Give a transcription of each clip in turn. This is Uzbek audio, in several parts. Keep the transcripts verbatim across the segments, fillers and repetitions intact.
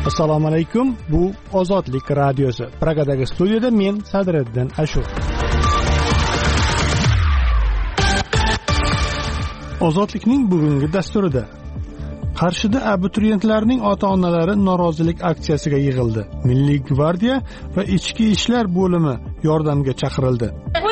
Assalomu alaykum. Bu Ozodlik radiosi. Pragadagi studiyada men Sadriddin Ashur. Ozodlikning bugungi dasturida Qarshida abituriyentlarning ota-onalari norozilik aksiyasiga yig'ildi. Milliy gvardiya va ichki ishlar bo'limi yordamga chaqirildi.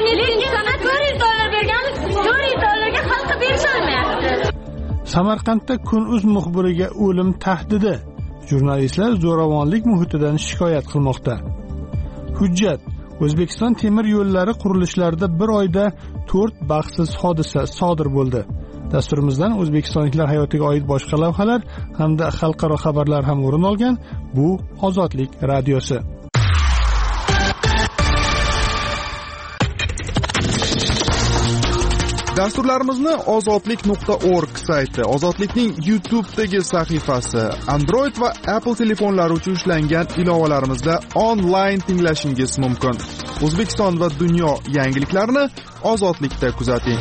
Samarqandda Kun.uz muxbiriga o'lim tahdidi. Jurnalistlar zo'ravonlik muhitidan shikoyat qilmoqda. Hujjat: O'zbekiston temir yo'llari qurilishlarida bir oyda to'rt baxtsiz hodisa sodir bo'ldi. Dasturimizdan o'zbekistonliklar hayotiga oid boshqa lavhalar hamda xalqaro xabarlar ham o'rin olgan. Bu Ozodlik radiosi. Dasturlarimizni ozodlik nuqta org sayti, Ozodlikning YouTube'dagi sahifasi, Android va Apple telefonlari uchun ishlangan ilovalarimizda onlayn tinglashingiz mumkin. O'zbekiston va dunyo yangiliklarini Ozodlikda kuzating.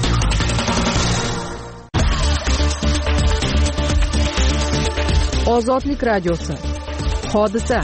Ozodlik radiosi. Hodisa.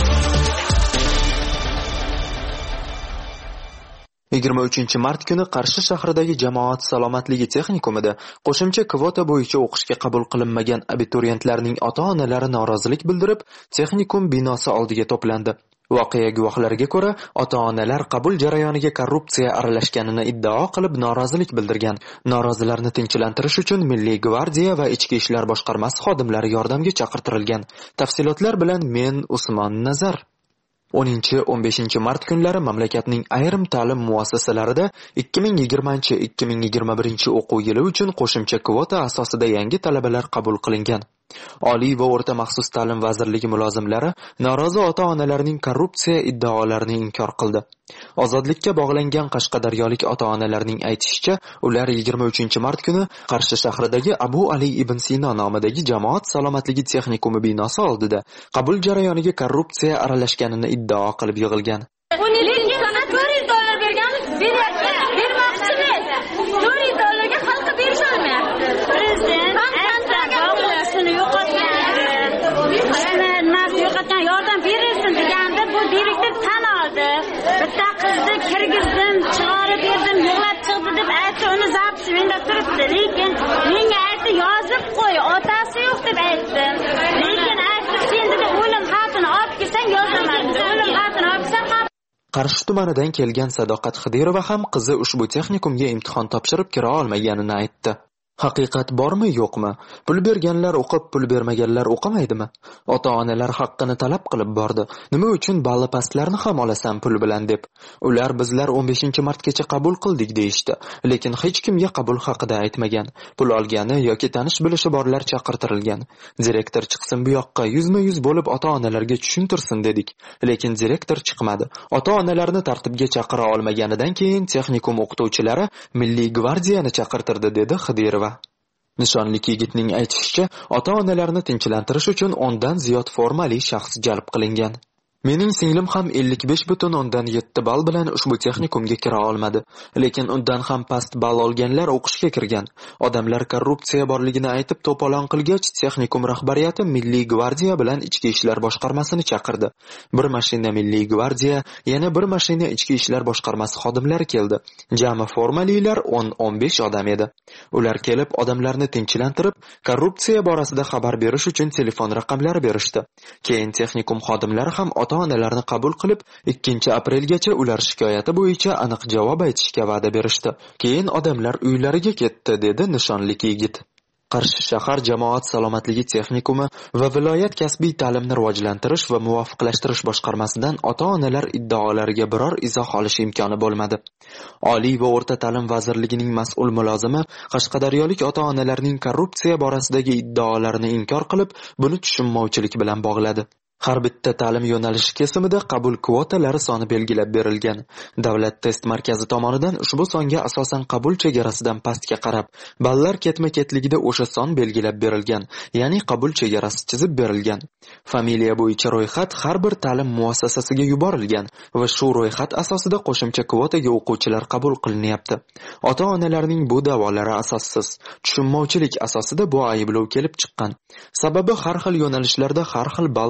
yigirma uchinchi mart kuni Qarshi shahridagi Jamoat salomatligi texnikumida qo'shimcha kvota bo'yicha o'qishga qabul qilinmagan abituriyentlarning ota-onalari norozilik bildirib, texnikum binosi oldiga to'plandi. Voqea guvohlariga ko'ra, ota-onalar qabul jarayoniga korrupsiya aralashganini iddao qilib norozilik bildirgan. Norozilarni tinchlantirish uchun Milliy gvardiya va Ichki ishlar boshqarmasi xodimlari yordamga chaqirtirilgan. Tafsilotlar bilan men Usmon Nazar. o'ninchi o'n beshinchi mart kunlari mamlakatning ayrim ta'lim muassasalarida ikki ming yigirmanchi ikki ming yigirma birinchi o'quv yili uchun qo'shimcha kvota asosida yangi talabalar qabul qilingan. Oliy va o'rta maxsus ta'lim vazirligi mulozimlari norozi ota-onalarning korrupsiya iddaolarini inkor qildi. Ozodlikka bog'langan qashqadaryolik ota-onalarning aytishicha, ular yigirma uchinchi mart kuni Qarshi shahridagi Abu Ali ibn Sino nomidagi Jamoat salomatligi texnikumi binosi oldida qabul jarayoniga korrupsiya aralashganini iddao qilib yig'ilgan. Yordam berilsin deganda bu direktor tan oldi. Bitta qizni kirgizdim, chiqarib berdim, yig'lab chiqdi deb aytdi, uni zapsmenda turibdi. Lekin menga aytdi, yozib qo'y, otasi yo'q deb aytdi. Lekin aytdi, sen dedi o'lim xatini olib kelsang yozaman. O'lim xatini olsam ham Qarshi tumanidan kelgan Sadoqat Xidirova ham qizi ushbu texnikumga imtihon topshirib kira olmaganini aytdi. Haqiqat bormi, yo'qmi? Pul berganlar o'qib, pul bermaganlar o'qimaydimi? Ota-onalar haqqini talab qilib bordi. Nima uchun balli pastlarni ham olasan pul bilan deb? Ular bizlar o'n beshinchi martgacha qabul qildik deyishdi, lekin hech kimga qabul haqida aytmagan. Pul olgani yoki tanish bilishi borlar chaqirtirilgan. Direktor chiqsin bu yoqqa, yuzma-yuz bo'lib ota-onalarga tushuntirsin dedik, lekin direktor chiqmadi. Ota-onalarni tartibga chaqira olmaganidan keyin texnikum o'qituvchilari Milliy gvardiyani chaqirtirdi, dedi Xidirova. Nishonlik yigitning aytishicha, ota-onalarni tinchlantirish uchun o'ndan ziyod formali shaxs jalb qilingan. Mening singlim ham ellik besh butun o'ndan yetti ball bilan ushbu texnikumga kira olmadi, lekin undan ham past ball olganlar o'qishga kirgan. Odamlar korrupsiya borligini aytib to'polon qilgach, texnikum rahbariyati Milliy gvardiya bilan Ichki ishlar boshqarmasini chaqirdi. Bir mashina Milliy gvardiya, yana bir mashina Ichki ishlar boshqarmasi xodimlari keldi. Jami formalilar o'n o'n besh odam edi. Ular kelib odamlarni tinchlantirib, korrupsiya borasida xabar berish uchun telefon raqamlari berishdi. Keyin texnikum xodimlari ham ota-onalarni qabul qilib, ikkinchi aprelgacha ular shikoyati bo'yicha aniq javob aytishga va'da berishdi. Keyin odamlar uylariga ketdi, dedi nishonlik yigit. Qarshi shahar Jamoat salomatligi texnikumi va viloyat kasbiy ta'limni rivojlantirish va muvofiqlashtirish boshqarmasidan ota-onalar iddaolariga biror izoh olish imkoni bo'lmadi. Oliy va o'rta ta'lim vazirligining mas'ul mulozimi qashqadaryolik ota-onalarning korrupsiya borasidagi iddaolarini inkor qilib, buni tushunmovchilik bilan bog'ladi. Har bitta ta'lim yo'nalishi kesimida qabul kvotalari soni belgilab berilgan. Davlat test markazi tomonidan ushbu songa asosan qabul chegarasidan pastga qarab, ballar ketma-ketligida o'sha son belgilab berilgan, ya'ni qabul chegarasi chizib berilgan. Familiya bo'yicha ro'yxat har bir ta'lim muassasasiga yuborilgan va shu ro'yxat asosida qo'shimcha kvotaga o'quvchilar qabul qilinyapti. Ota-onalarning bu da'volari asossiz, tushunmovchilik asosida bu ayblov kelib chiqqan. Sababi har xil yo'nalishlarda har xil ball belgilangan.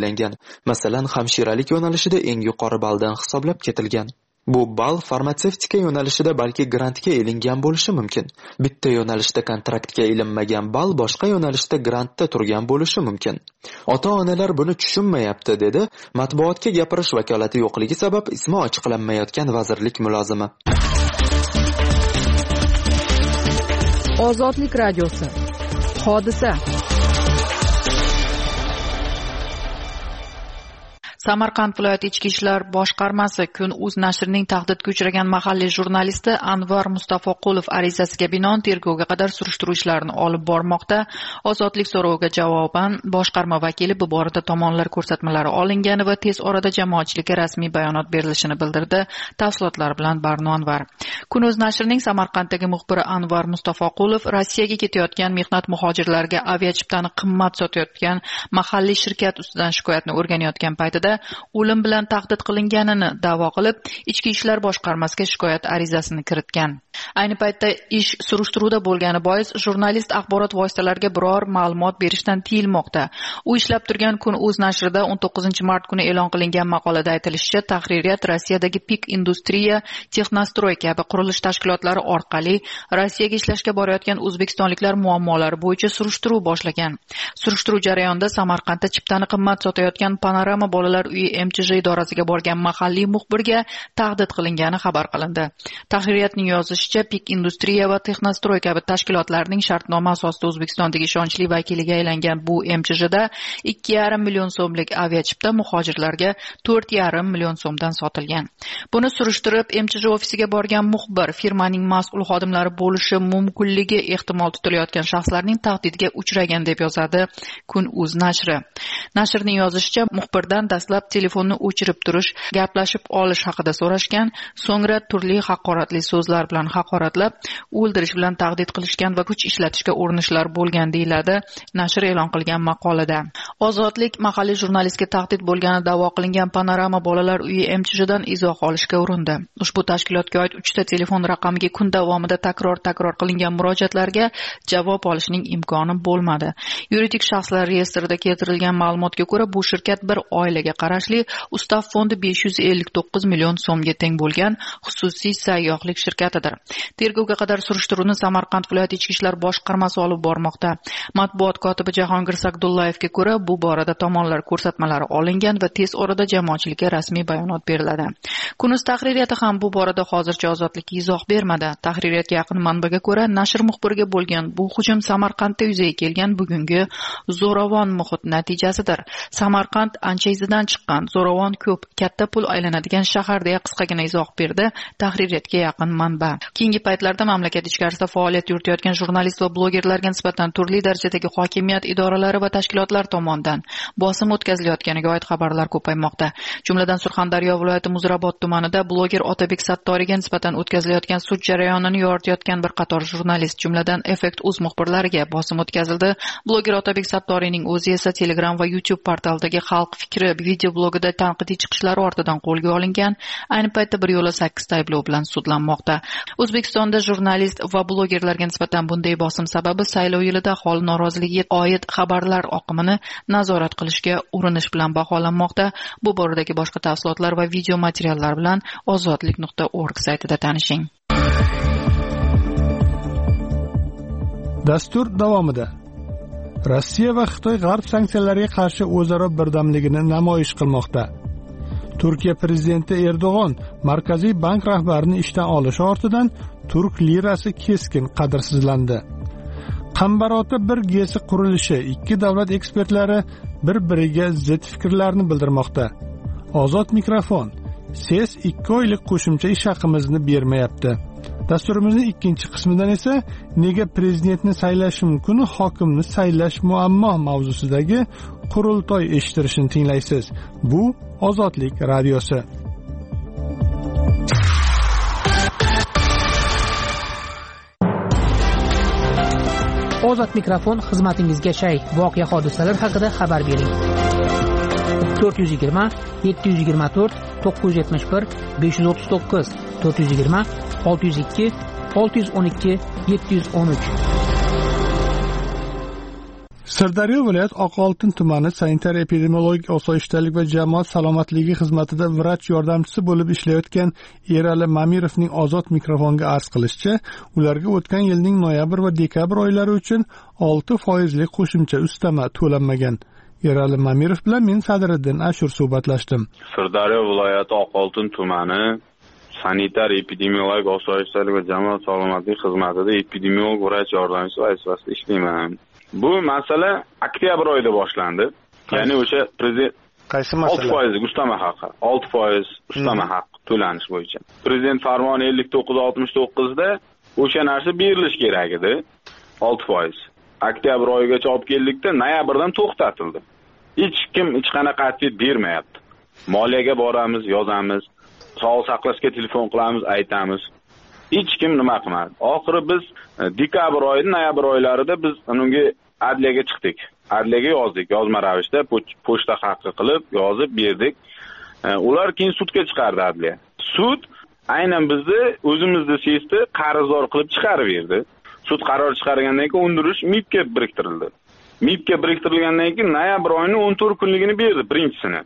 belgilangan. Masalan, hamshiralik yo'nalishida eng yuqori balldan hisoblab ketilgan. Bu ball farmatsevtika yo'nalishida balki grantga ilingan bo'lishi mumkin. Bitta yo'nalishda kontraktga ilinmagan ball boshqa yo'nalishda grantda turgan bo'lishi mumkin. Ota-onalar buni tushunmayapti, dedi matbuotga gapirish vakolati yo'qligi sabab ismi ochiqlanmayotgan vazirlik mulozimi. Ozodlik radiosi. Hodisa. Samarqand viloyat ichki ishlar boshqarmasi Kun.uz nashrining tahdidga uchragan mahalliy jurnalisti Anvar Mustafoqulov arizasiga binoan tergovga qadar surishtiruv ishlarini olib bormoqda. Ozodlik so'roviga javoban boshqarma vakili bu borada tomonlar ko'rsatmalari olingani va tez orada jamoatchilikka rasmiy bayonot berilishini bildirdi. Tafsilotlar bilan Barno Anvar. Kun.uz nashrining Samarqanddagi muxbiri Anvar Mustafoqulov Rossiyaga ketayotgan mehnat muhojirlariga aviachiptani qimmat sotayotgan mahalliy shirkat ustidan shikoyatni o'rganayotgan paytida o'lim bilan tahdid qilinganini da'vo qilib, ichki ishlar boshqarmasiga shikoyat arizasini kiritgan. Ayni paytda ish surishtiruvda bo'lgani bois jurnalist axborot vositalariga biror ma'lumot berishdan tiyilmoqda. U ishlab turgan Kun.uz nashrida o'n to'qqizinchi mart kuni e'lon qilingan maqolada aytilishicha, tahririyat Rossiyadagi Pik Industriya, Texnostroy kabi qurilish tashkilotlari orqali Rossiyaga ishlashga borayotgan o'zbekistonliklar muammolari bo'yicha surishtiruv boshlagan. Surishtiruv jarayonida Samarqandda chiptani qimmat sotayotgan Panorama bolalar uyi M Ch J idorasiga borgan mahalliy muxbirga tahdid qilingani xabar qilindi. Tahririyatning yozishicha, Pik Industriya va Texnostroy kabi tashkilotlarning shartnoma asosida O'zbekistondagi ishonchli vakiliga aylangan bu M Ch Jda ikki yarim million so'mlik aviachipta muhojirlarga to'rt yarim million so'mdan sotilgan. Buni surishtirib, M Ch J ofisiga borgan muxbir firmaning mas'ul xodimlari bo'lishi mumkinligi ehtimol tutilayotgan shaxslarning tahdidiga uchragan deb yozadi Kun.uz nashri. Nashrning yozishicha, muxbirdan dastlab telefonni o'chirib turish, gaplashib olish haqida so'rashgan, so'ngra turli haqoratli so'zlar bilan haqoratlab, o'ldirish bilan tahdid qilishgan va kuch ishlatishga urinishlar bo'lgan deyiladi nashr e'lon qilgan maqolada. Ozodlik mahalliy jurnalistga tahdid bo'lgani da'vo qilingan Panorama bolalar uyi M Ch Jdan izoh olishga urindi. Ushbu tashkilotga oid uchta telefon raqamiga kun davomida takror-takror qilingan murojaatlarga javob olishning imkoni bo'lmadi. Yuridik shaxslar reyestrida keltirilgan ma'lumotga ko'ra, bu shirkat bir oilaga qarashli Ustav fondi besh yuz ellik to'qqiz million so'mga teng bo'lgan xususiy sayyohlik shirkatidir. Tergovga qadar surishtiruvni Samarqand viloyat ichki ishlar boshqarmasi olib bormoqda. Matbuot kotibi Jahongir Sagdullayevga ko'ra, bu borada tomonlar ko'rsatmalari olingan va tez orada jamoatchilikka rasmiy bayonot beriladi. Kun.uz tahririyati ham bu borada hozircha ozodlikka izoh bermadi. Tahririyatga yaqin manbaga ko'ra, nashr muxbiriga bo'lgan bu hujum Samarqandda yuzaga kelgan bugungi zo'ravon muhit natijasidir. Samarqand ancha izidan chiqqan, zo'ravon ko'p, katta pul aylanadigan shahar deya qisqagina izoh berdi tahririyatga yaqin manba. Keyingi paytlarda mamlakat ichkarisida faoliyat yuritayotgan jurnalist va blogerlarga nisbatan turli darajadagi hokimiyat idoralari va tashkilotlar tomonidan bosim o'tkazilayotganiga oid xabarlar ko'paymoqda. Jumladan Surxondaryo viloyati Muzrabot tumanida bloger Otabek Sattoriga nisbatan o'tkazilayotgan sud jarayonini yoritayotgan bir qator jurnalist, jumladan Effect.uz muxbirlariga bosim o'tkazildi. Bloger Otabek Sattorining o'zi esa Telegram va YouTube portalidagi Xalq fikri video blogida tanqidiy chiqishlari ortidan qo'lga olingan. Ayni paytda bir yo'la sakkizta ayblov bilan sudlanmoqda. O'zbekistonda jurnalist va blogerlarga nisbatan bunday bosim sababi saylov yilida aholi noroziligiga oid xabarlar oqimini nazorat qilishga urinish bilan baholanmoqda. Bu boradagi boshqa tafsilotlar va video materiallar bilan ozodlik nuqta org saytida tanishing. Dastur davomida Rossiya va Xitoy g'arb sanksiyalariga qarshi o'zaro birdamligini namoyish qilmoqda. Turkiya prezidenti Erdo'g'on Markaziy bank rahbarini ishdan olishi ortidan turk lirasi keskin qadrsizlandi. Qambarota bir gesi qurilishi ikki davlat ekspertlari bir-biriga zid fikrlarni bildirmoqda. Ozod mikrofon. Ses ikki oylik qo'shimcha ish haqimizni bermayapti. Dasturimizning ikkinchi qismidan esa nega prezidentni saylash mumkin, hokimni saylash muammo mavzusidagi qurultoy eshittirishni tinglaysiz. Bu Ozodlik radiosi. Ozod mikrofon xizmatingizga shay. Voqea hodisalar haqida xabar bering. to'rt yuz yigirma yetti yuz yigirma to'rt to'qqiz yuz yetmish bir besh yuz o'ttiz to'qqiz to'rt yuz yigirma olti yuz ikki olti yuz o'n ikki yetti yuz o'n uch. Sirdaryo viloyat Oqoltin tumani sanitar-epidemiologik osoyishtalik va jamoat salomatligi xizmatida vrach yordamchisi bo'lib ishlayotgan Erali Mamirovning ozod mikrofonga arz qilishicha, ularga o'tgan yilning noyabr va dekabr oylari uchun olti foizli qo'shimcha ustama to'lanmagan. Erali Mamirov bilan men Sadriddin Ashur suhbatlashdim. Sirdaryo viloyati Oqoltin tumani sanitar-epidemiologik osoyishtalik va jamoat salomatligi xizmatida epidemiolog vrach yordamchisi vazifasida ishlayman. Bu masala oktyabr oyida boshlandi. Ya'ni o'sha prezident qaysi masala? olti foiz ustama haqi, olti foiz ustama haqi to'lanish bo'yicha. Prezident farmoni ellik to'qqiz oltmish to'qqiz da o'sha narsa berilish kerak edi. olti foiz. Oktyabr oyigacha olib keldikda noyabrdan to'xtatildi. Hech kim hech qanaqa atvet bermayapti. Moliyaga boramiz, yozamiz, sog'liq saqlashga telefon qilamiz, aytamiz. Hech kim nima qilmadi. Oxiri biz dekabr oyida, noyabr oylarida biz unga adliyaga chiqdik. Adliyaga yozdik, yozma ravishda pochta haqqi qilib yozib berdik. Ular keyin sudga chiqardi adliya. Sud aynan bizni o'zimizni sesda qarzdor qilib chiqarib berdi. Sud qaror chiqargandan keyin undirish M I Bga biriktirildi. M I Bga biriktirilgandan keyin noyabr oyining o'n to'rt kunligini berdi birinchisini.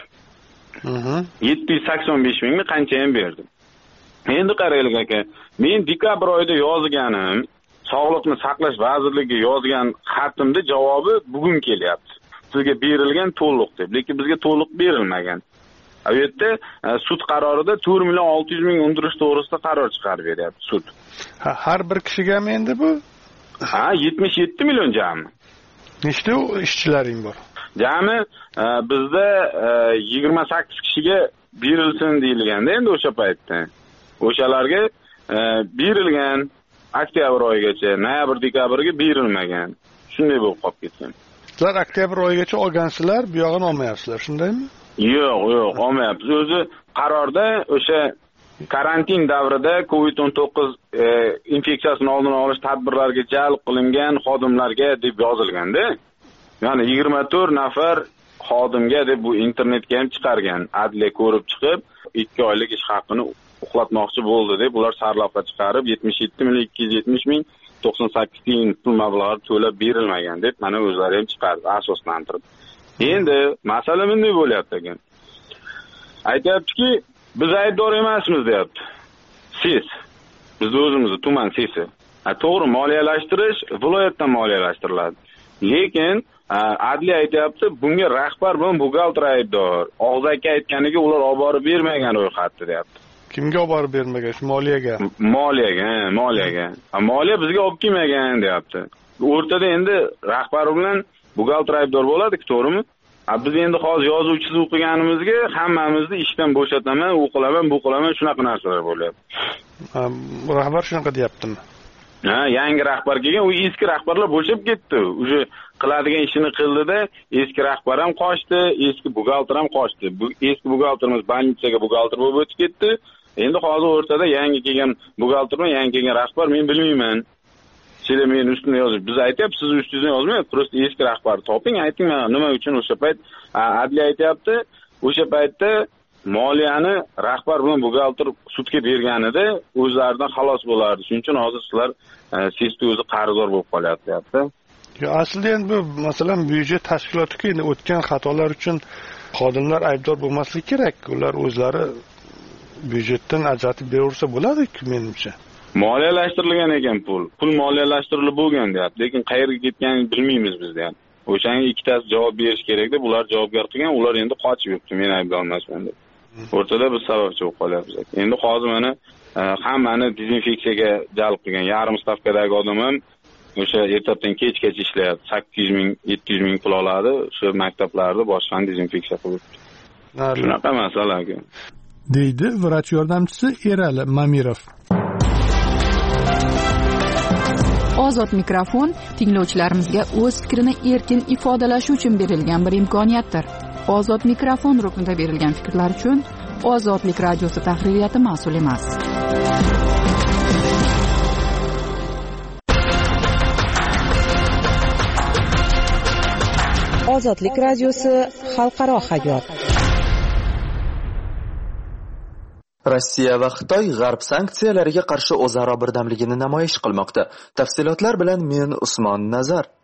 yetti yuz sakson besh mingni qancha ham berdi. Endi qaraylik aka, men dekabr oyida yozganim, Sog'liqni saqlash vazirligiga yozgan xatimda javobi bugun kelyapti. Sizga berilgan to'liq deb, lekin bizga to'liq berilmagan. Bu yerda sud qarorida to'rt million olti yuz ming undirish to'g'risida qaror chiqarib beryapti sud. Ha, har bir kishigami endi bu? Ha, yetmish yetti million jami. Nechta ishchilaring bor? Jami bizda yigirma sakkiz kishiga berilsin deyilganda endi o'sha paytda. O'shalarga berilgan oktyabr oyigacha, noyabr dekabrga berilmagan. Shunday bo'lib qolib ketgan. Sizlar oktyabr oyigacha olgansizlar, bu yog'ini olmayapsizlar, shundaymi? Yo'q, yo'q, olmayapmiz. O'zi qarorda o'sha karantin davrida covid o'n to'qqiz infeksiyasini oldini olish tadbirlariga jalb qilingan xodimlarga deb yozilganda, ya'ni yigirma to'rt nafar xodimga deb bu internetga ham chiqargan. Adliya ko'rib chiqib, ikki oylik ish haqini uxlatmoqchi bo'ldi deb ular sarlavha chiqarib yetmish yetti million ikki yuz yetmish ming to'qson sakkiz tiyin pul mablag'i to'lab berilmagan deb mana o'zlari ham chiqardi asoslantirib. Endi masala bunday bo'lyapti ekan. Aytayaptiki, biz aybdor emasmiz deyapti. Siz biz o'zimizni tuman sesi. To'g'ri, moliyalashtirish viloyatdan moliyalashtiriladi. Lekin adliya aytayapti, bunga rahbar bilan buxgalter aybdor. Og'zaki aytganiga ular olib borib bermagan ro'yxatni deyapti. Kimga olib borib bermagan? Moliyaga. Moliyaga, moliyaga. Moliya bizga olib kelmagan deyapti. O'rtada endi rahbar bilan buxgalter aybdor bo'ladi-ku, to'g'rimi? Biz endi hozir yozuvchisiz o'qiganimizga hammamizni ishdan bo'shataman, u qilaman, bu qilaman, shunaqa narsalar bo'lyapti. Rahbar shunaqa deyaptimi? Ha, yangi rahbar kelgan, u eski rahbarlar bo'shab ketdi. O'sha qiladigan ishini qildida, eski rahbar ham qochdi, eski buxgalter ham qochdi. Bu eski buxgalterimiz bankaga buxgalter bo'lib o'tib ketdi. Endi hozir o'rtada yangi kelgan buxgalter bilan yangi kelgan rahbar men bilmayman. Sizlar men ustimga yozib, biz aytayapmiz, siz ustingizga yozmayapsiz, prosta eski rahbarni toping, ayting mana nima uchun o'sha payt adliya aytayapti, o'sha paytda moliyani rahbar bilan buxgalter sudga berganida o'zlaridan xalos bo'lardi. Shuning uchun hozir sizlar sesda o'zi qarzdor bo'lib qolyapti, deyapti. Yo, aslida endi bu masalan byudjet tashkiloti-ku, endi o'tgan xatolar uchun xodimlar aybdor bo'lmasligi kerak. Ular o'zlari byudjetdan ajratib beraversa bo'ladi-ku, menimcha. Moliyalashtirilgan ekan pul. Pul moliyalashtirilib bo'lgan deyapti, lekin qayerga ketganini bilmaymiz biz deyapti. O'shanga ikkitasi javob berish kerak deb ular javobgar qilgan, ular endi qochib yuribdi, men aybdor emasman deb. O'rtada biz sababchi bo'lib qolyapmiz. Endi hozir mana hammani dezinfeksiyaga jalb qilgan yarim stavkadagi odam ham o'sha ertadan kechgacha ishlayapti. sakkiz yuz ming, yetti yuz ming pul oladi, shu maktablarda boshqani dezinfeksiya qilib. Shunaqa masala ekan. Deydi vrach yordamchisi Erali Mamirov. Ozod mikrofon tinglovchilarimizga o'z fikrini erkin ifodalashi uchun berilgan bir imkoniyatdir. Ozod mikrofon ruknida berilgan fikrlar uchun Ozodlik radiosi tahririyati mas'ul emas. Ozodlik radiosi xalqaro hayot. Rossiya va Xitoy G'arb sanksiyalariga qarshi o'zaro birdamligini namoyish qilmoqda. Tafsilotlar bilan men Usmon Nazar.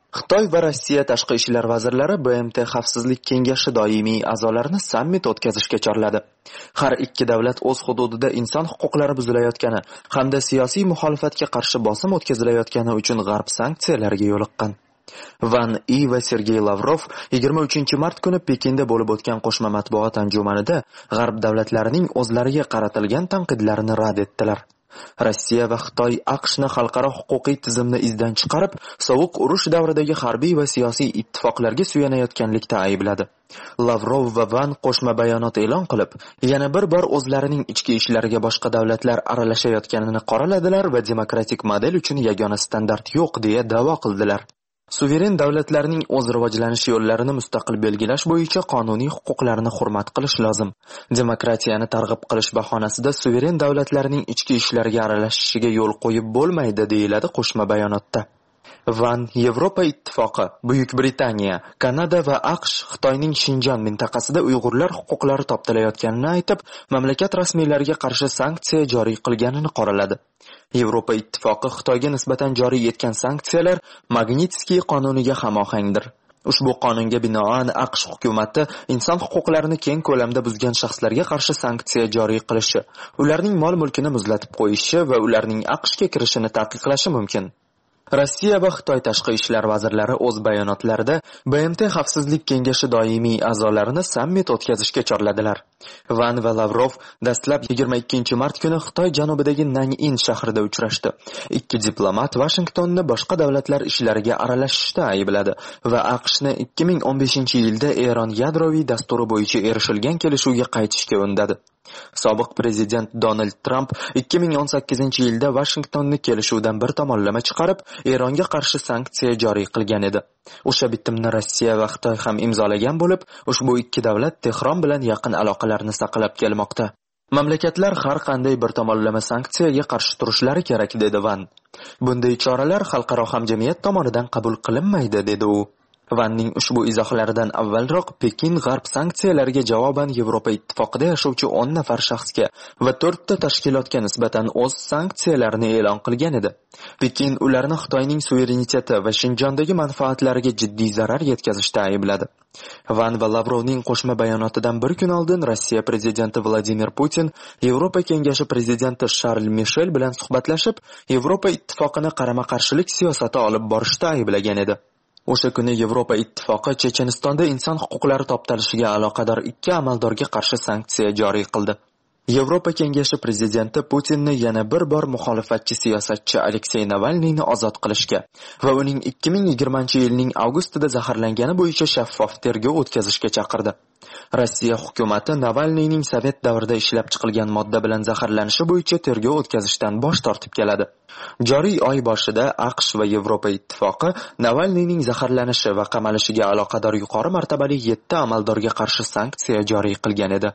Xitoy va Rossiya tashqi ishlar vazirlari B M T Xavfsizlik kengashi doimiy a'zolarini sammit o'tkazishga chorladi. Har ikki davlat o'z hududida inson huquqlari buzilayotgani hamda siyosiy muxolifatga qarshi bosim o'tkazilayotgani uchun G'arb sanksiyalarga yo'liqqan. Van I va Sergey Lavrov yigirma uchinchi mart kuni Pekinda bo'lib o'tgan qo'shma matbuot anjumanida G'arb davlatlarining o'zlariga qaratilgan tanqidlarini rad etdilar. Rossiya va Xitoy AQShni xalqaro huquqiy tizimni izdan chiqarib, sovuq urush davridagi harbiy va siyosiy ittifoqlarga suyanayotganlikda aybladi. Lavrov va Van qo'shma bayonot e'lon qilib, yana bir bor o'zlarining ichki ishlariga boshqa davlatlar aralashayotganini qoraladilar va demokratik model uchun yagona standart yo'q deya da'vo qildilar. Suveren davlatlarning o'z rivojlanish yo'llarini mustaqil belgilash bo'yicha qonuniy huquqlarini hurmat qilish lozim. Demokratiyani targ'ib qilish bahonasida suveren davlatlarning ichki ishlariga aralashishiga yo'l qo'yib bo'lmaydi, deyiladi qo'shma bayonotda. Van Yevropa Ittifoqi, Buyuk Britaniya, Kanada va AQSh Xitoyning Shinjon mintaqasida Uyg'urlar huquqlari toptalayotganini aytib, mamlakat rasmiylariga qarshi sanksiya joriy qilganini qoraladi. Yevropa Ittifoqi Xitoyga nisbatan joriy etgan sanksiyalar Magnitskiy qonuniga hamohangdir. Ushbu qonunga binoan AQSh hukumatı inson huquqlarini keng ko'lamda buzgan shaxslarga qarshi sanksiya joriy qilishi, ularning mol-mulkini muzlatib qo'yishi va ularning AQShga kirishini taqiqlashi mumkin. Rossiya va Xitoy tashqi ishlar vazirlari o'z bayonotlarida B M T Xavfsizlik kengashi doimiy a'zolarini sammit o'tkazishga chorladilar. Van va Lavrov dastlab yigirma ikkinchi mart kuni Xitoy janubidagi Nanyin shahrida uchrashdi. Ikki diplomat Washingtonni boshqa davlatlar ishlariga aralashishda aybladi va AQShni ikki ming o'n beshinchi yilda Eron yadroviy dasturi bo'yicha erishilgan kelishuvga qaytishga undadi. Sobiq prezident Donald Trump ikki ming o'n sakkizinchi yilda Washingtonni kelishuvdan bir tomonlama chiqarib, Eronga qarshi sanksiya joriy qilgan edi. O'sha bitimni Rossiya va Xitoy ham imzolagan bo'lib, ushbu ikki davlat Tehron bilan yaqin aloqalarni saqlab kelmoqda. Mamlakatlar har qanday bir tomonlama sanksiyaga qarshi turishlari kerak, dedi Van. Bunday choralar xalqaro hamjamiyat tomonidan qabul qilinmaydi, dedi u. Vanning ushbu izohlaridan avvalroq Pekin G'arb sanksiyalariga javoban Yevropa Ittifoqida yashovchi o'n nafar shaxsga va to'rtta tashkilotga nisbatan o'z sanksiyalarini e'lon qilgan edi. Pekin ularni Xitoyning suvereniteti va Shinjondagi manfaatlariga jiddiy zarar yetkazishda aybladi. Van va Lavrovning qo'shma bayonotidan bir kun oldin Rossiya prezidenti Vladimir Putin Yevropa kengashi prezidenti Sharl Mishel bilan suhbatlashib, Yevropa Ittifoqini qarama-qarshilik siyosati olib borishda ayblagan edi. O'sha kuni Yevropa Ittifoqi Chechenistonda inson huquqlari toptalishiga aloqador ikki amaldorga qarshi sanksiya joriy qildi. Yevropa kengashi prezidenti Putinni yana bir bor muxolifatchi siyosatchi Aleksey Navalniyni ozod qilishga va uning ikki ming yigirmanchi yilning avgustida zaharlangani bo'yicha shaffof tergov o'tkazishga chaqirdi. Rossiya hukumati Navalniyning sovet davrida ishlab chiqilgan modda bilan zaharlanishi bo'yicha tergov o'tkazishdan bosh tortib keladi. Joriy oy boshida AQSh va Yevropa Ittifoqi Navalniyning zaharlanishi va qamalishiga aloqador yuqori martabali yetti amaldorga qarshi sanksiya joriy qilgan edi.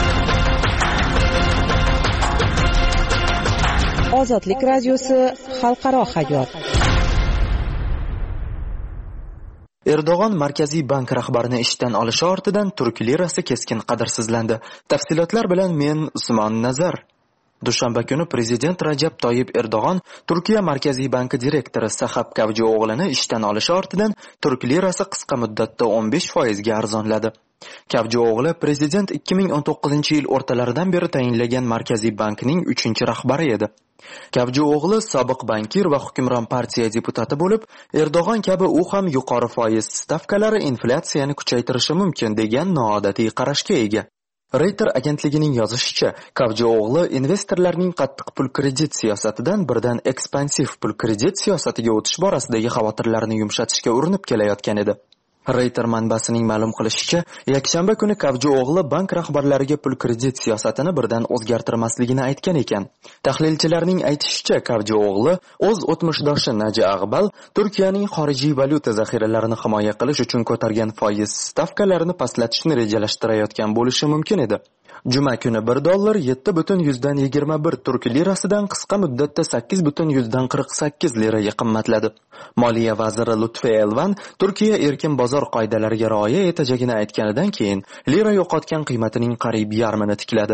Ozodlik radiosi xalqaro hayot. Erdo'g'on Markaziy bank rahbarini ishdan olishi ortidan turk lirasi keskin qadrsizlandi. Tafsilotlar bilan men Usmon Nazar. Dushanba kuni prezident Rajab Toyyib Erdo'g'on Turkiya Markaziy banki direktori Sahab Kavcıoğlu'ni ishdan olishi ortidan turk lirasi qisqa muddatda o'n besh foiz ga arzonladi. Kavcıoğlu prezident ikki ming o'n to'qqizinchi yil o'rtalaridan beri tayinlagan Markaziy bankning uchinchi rahbari edi. Kavcıoğlu sobiq bankir va hukmron partiya deputati bo'lib, Erdo'g'on kabi u ham yuqori foiz stavkalari inflyatsiyani kuchaytirishi mumkin degan noodatiy qarashga ega. Reuters agentligining yozishicha, Kavcıoğlu investorlarning qattiq pul kredit siyosatidan birdan ekspansiv pul kredit siyosatiga o'tish borasidagi xavotirlarni yumshatishga urinib kelayotgan edi. Reuters manbasining ma'lum qilishicha, yakshanba kuni Kavcıoğlu bank rahbarlariga pul kredit siyosatini birdan o'zgartirmasligini aytgan ekan. Tahlilchilarning aytishicha, Kavcıoğlu o'z o'tmishdoshi Naji Ag'bal Turkiyaning xorijiy valyuta zaxiralarini himoya qilish uchun ko'targan foiz stavkalarini pastlatishni rejalashtirayotgan bo'lishi mumkin edi. Juma kuni bir dollar yetti butun yuzdan yigirma bir turk lirasidan qisqa muddatda sakkiz butun yuzdan qirq sakkiz liraga qimmatladi. Moliya vaziri Lutfi Elvan Turkiya erkin bozor qoidalariga rioya etajagini aytganidan keyin lira yo'qotgan qiymatining qariyb yarmini tikladi.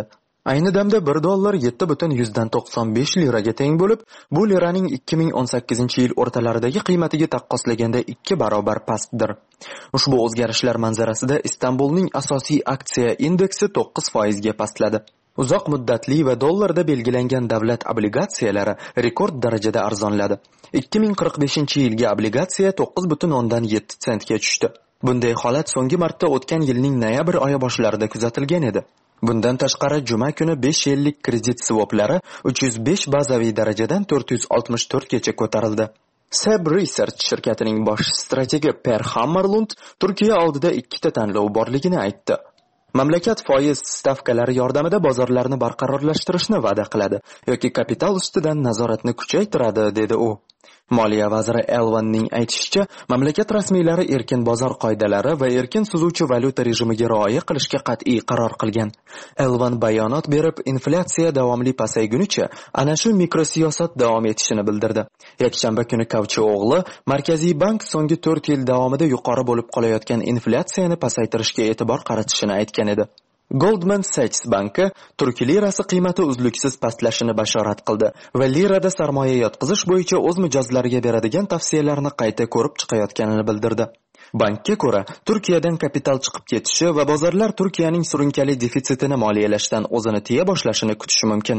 Ayni damda bir dollar yetti butun yuzdan to'qson besh liraga teng bo'lib, bu liraning ikki ming o'n sakkizinchi yil o'rtalaridagi qiymatiga taqqoslaganda ikki barobar pastdir. Ushbu o'zgarishlar manzarasida Istanbulning asosiy aksiya indeksi to'qqiz foizga pastladi. Uzoq muddatli va dollarda belgilangan davlat obligatsiyalari rekord darajada arzonladi. ikki ming qirq beshinchi yilgi obligatsiya to'qqiz butun o'ndan yetti sentga tushdi. Bunday holat so'nggi marta o'tgan yilning noyabr oyi boshlarida kuzatilgan edi. Bundan tashqari juma kuni besh yillik kredit swaplari uch yuz besh bazaviy darajadan to'rt yuz oltmish to'rt gacha ko'tarildi. Seb Research shirkatining bosh strategi Per Hammarlund Turkiya oldida ikkita tanlov borligini aytdi. Mamlakat foiz stavkalari yordamida bozorlarni barqarorlashtirishni va'da qiladi yoki kapital ustidan nazoratni kuchaytiradi, dedi u. Moliya vaziri Elvanning aytishicha, mamlakat rasmiylari erkin bozor qoidalari va erkin suzuvchi valyuta rejimiga rioya qilishga qat'iy qaror qilgan. Elvan bayonot berib, inflyatsiya davomli pasaygunicha ana shu mikrosiyosat davom etishini bildirdi. Yakshanba kuni Kavchi-o'g'li Markaziy bank so'nggi to'rt yil davomida yuqori bo'lib qolayotgan inflyatsiyani pasaytirishga e'tibor qaratishini aytgan edi. Goldman Sachs banki turk lirasi qiymati uzluksiz pastlashini bashorat qildi va lirada sarmoya yotqizish bo'yicha o'z mijozlariga beradigan tavsiyalarni qayta ko'rib chiqayotganini bildirdi. Bankka ko'ra, Turkiyadan kapital chiqib ketishi va bozorlar Turkiyaning surunkali defitsitini moliyalashdan o'zini tiya boshlashini kutishi mumkin.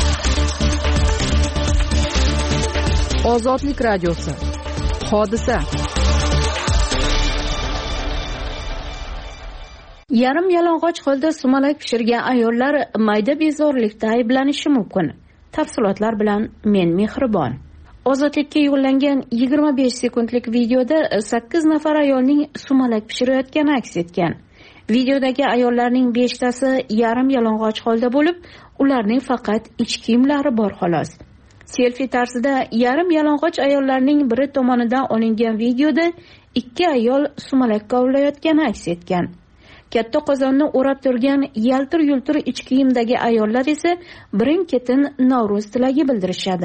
Ozodlik radiosi. Hodisa. Yarim yalang'och holda sumalak pishirgan ayollar mayda bezorilikda ayblanishi mumkin. Tafsilotlar bilan men Mehribon. Ozodlikka yo'llangan yigirma besh sekundlik videoda sakkiz nafar ayolning sumalak pishirayotgani aks etgan. Videodagi ayollarning beshtasi yarim yalang'och holda bo'lib, ularning faqat ichki kiyimlari bor xolos. Selfie tarzida yarim yalang'och ayollarning biri tomonidan olingan videoda ikki ayol sumalak kovlayotgani aks etgan. Katta qozonni o'rab turgan yaltir-yultir ichki kiyimdagi ayollar esa birin-ketin Navro'z tilagi bildirishadi.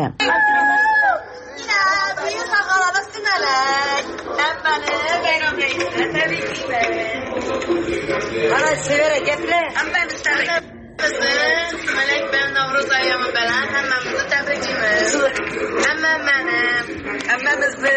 Malak bilan Navro'z ayyomi bilan hammamizni tabriklaymiz. Hamma meni, hammamizni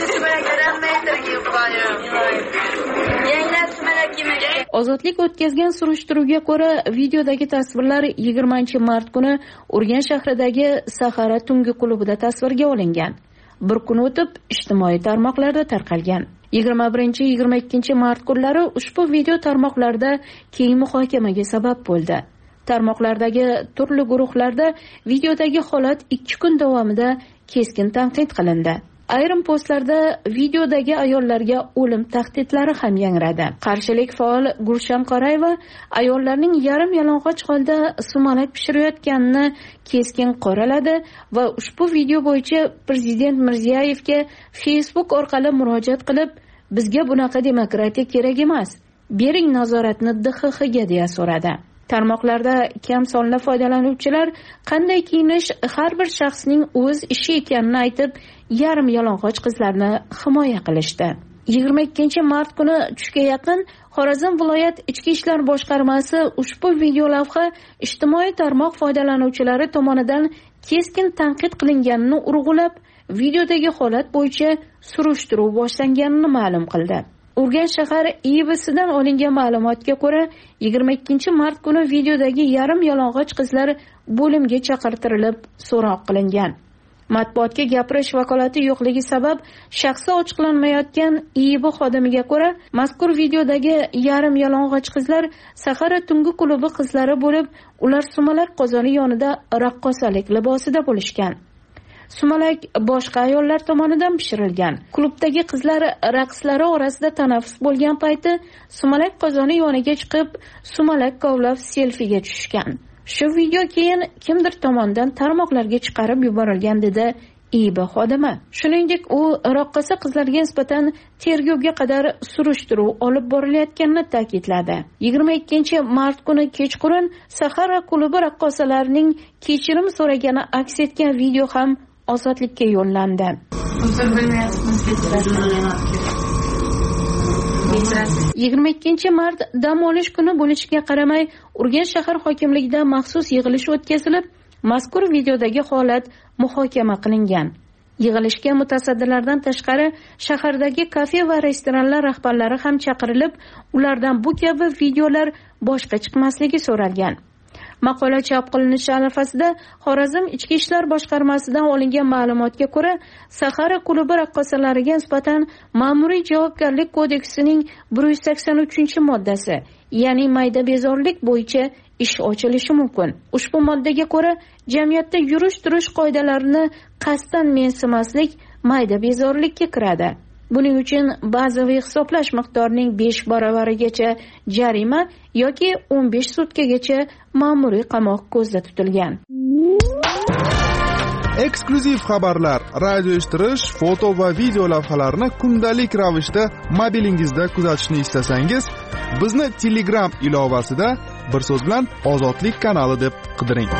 Ozodlik o'tkazgan surishtiruvga ko'ra, videodagi tasvirlar yigirmanchi mart kuni Urganch shahridagi Sahara tungi klubida tasvirga olingan. Bir kun o'tib ijtimoiy tarmoqlarda tarqalgan. yigirma birinchi yigirma ikkinchi mart kunlari ushbu video tarmoqlarda keng muhokamaga sabab bo'ldi. Tarmoqlardagi turli guruhlarda videodagi holat ikki kun davomida keskin tanqid qilindi. Ayrim postlarda videodagi ayollarga o'lim tahdidlari ham yangradi. Qarshilik faol Gurshan Qorayeva ayollarning yarim yalang'och holda sumalak pishirayotganini keskin qoraladi va ushbu video bo'yicha Prezident Mirziyoyevga Facebook orqali murojaat qilib, bizga bunaqa demokratiya kerak emas, bering nazoratni D X Xga deya so'radi. Tarmoqlarda kam sonli foydalanuvchilar qanday kiyinish har bir shaxsning o'z ishi ekanini aytib, yarim yalang'och qizlarni himoya qilishdi. yigirma ikkinchi mart kuni tushga yaqin Xorazm viloyat ichki ishlar boshqarmasi ushbu video lavha ijtimoiy tarmoq foydalanuvchilari tomonidan keskin tanqid qilinganini urg'ulab, videodagi holat bo'yicha surishtiruv boshlanganini ma'lum qildi. Urganch shahar I B S'dan olingan ma'lumotga ko'ra, yigirma ikkinchi mart kuni videodagi yarim yalang'och qizlar bo'limga chaqirtirilib, so'roq qilingan. Matbuotga gapirish vakolati yo'qligi sabab shaxsi ochiqlanmayotgan I B xodimiga ko'ra, mazkur videodagi yarim yalang'och qizlar Sahara tungi klubi qizlari bo'lib, ular sumalak qozoni yonida raqqosalik libosida bo'lishgan. Sumalak boshqa ayollar tomonidan pishirilgan. Klubdagi qizlar raqslari orasida tanaffus bo'lgan payti sumalak qozoni yoniga chiqib, sumalak kovlab selfiga tushishgan. Shu video keyin kimdir tomonidan tarmoqlarga chiqarib yuborilgan, dedi I B xodimi. Shuningdek, u raqqosa qizlarga nisbatan tergovga qadar surishtiruv olib borilayotganini ta'kidladi. yigirma ikkinchi mart kuni kechqurun Sahara klubi raqqosalarining kechirim so'ragani aks etgan video ham Ozodlikka yo'llandi. yigirma ikkinchi mart dam olish kuni bo'lishiga qaramay Urganch shahar hokimligida maxsus yig'ilish o'tkazilib, mazkur videodagi holat muhokama qilingan. Yig'ilishga mutasaddilardan tashqari shahardagi kafe va restoranlar rahbarlari ham chaqirilib, ulardan bu kabi videolar boshqa chiqmasligi so'ralgan. Maqola chop qilinishi arafasida Xorazm Ichki ishlar boshqarmasidan olingan ma'lumotga ko'ra, Sahara klubi raqqosalariga nisbatan Ma'muriy javobgarlik kodeksining bir yuz sakson uchinchi moddasi, ya'ni mayda bezorilik bo'yicha ish ochilishi mumkin. Ushbu moddaga ko'ra, jamiyatda yurish-turish qoidalarini qasddan mensimaslik mayda bezorilikka kiradi. Buning uchun bazaviy hisoblash miqdorining besh baravarigacha jarima yoki o'n besh sutkagacha ma'muriy qamoq ko'zda tutilgan. Eksklyuziv xabarlar, radio eshittirish, foto va video lavhalarni kundalik ravishda mobilingizda kuzatishni istasangiz, bizni Telegram ilovasida bir so'z bilan Ozodlik kanali deb qidiring.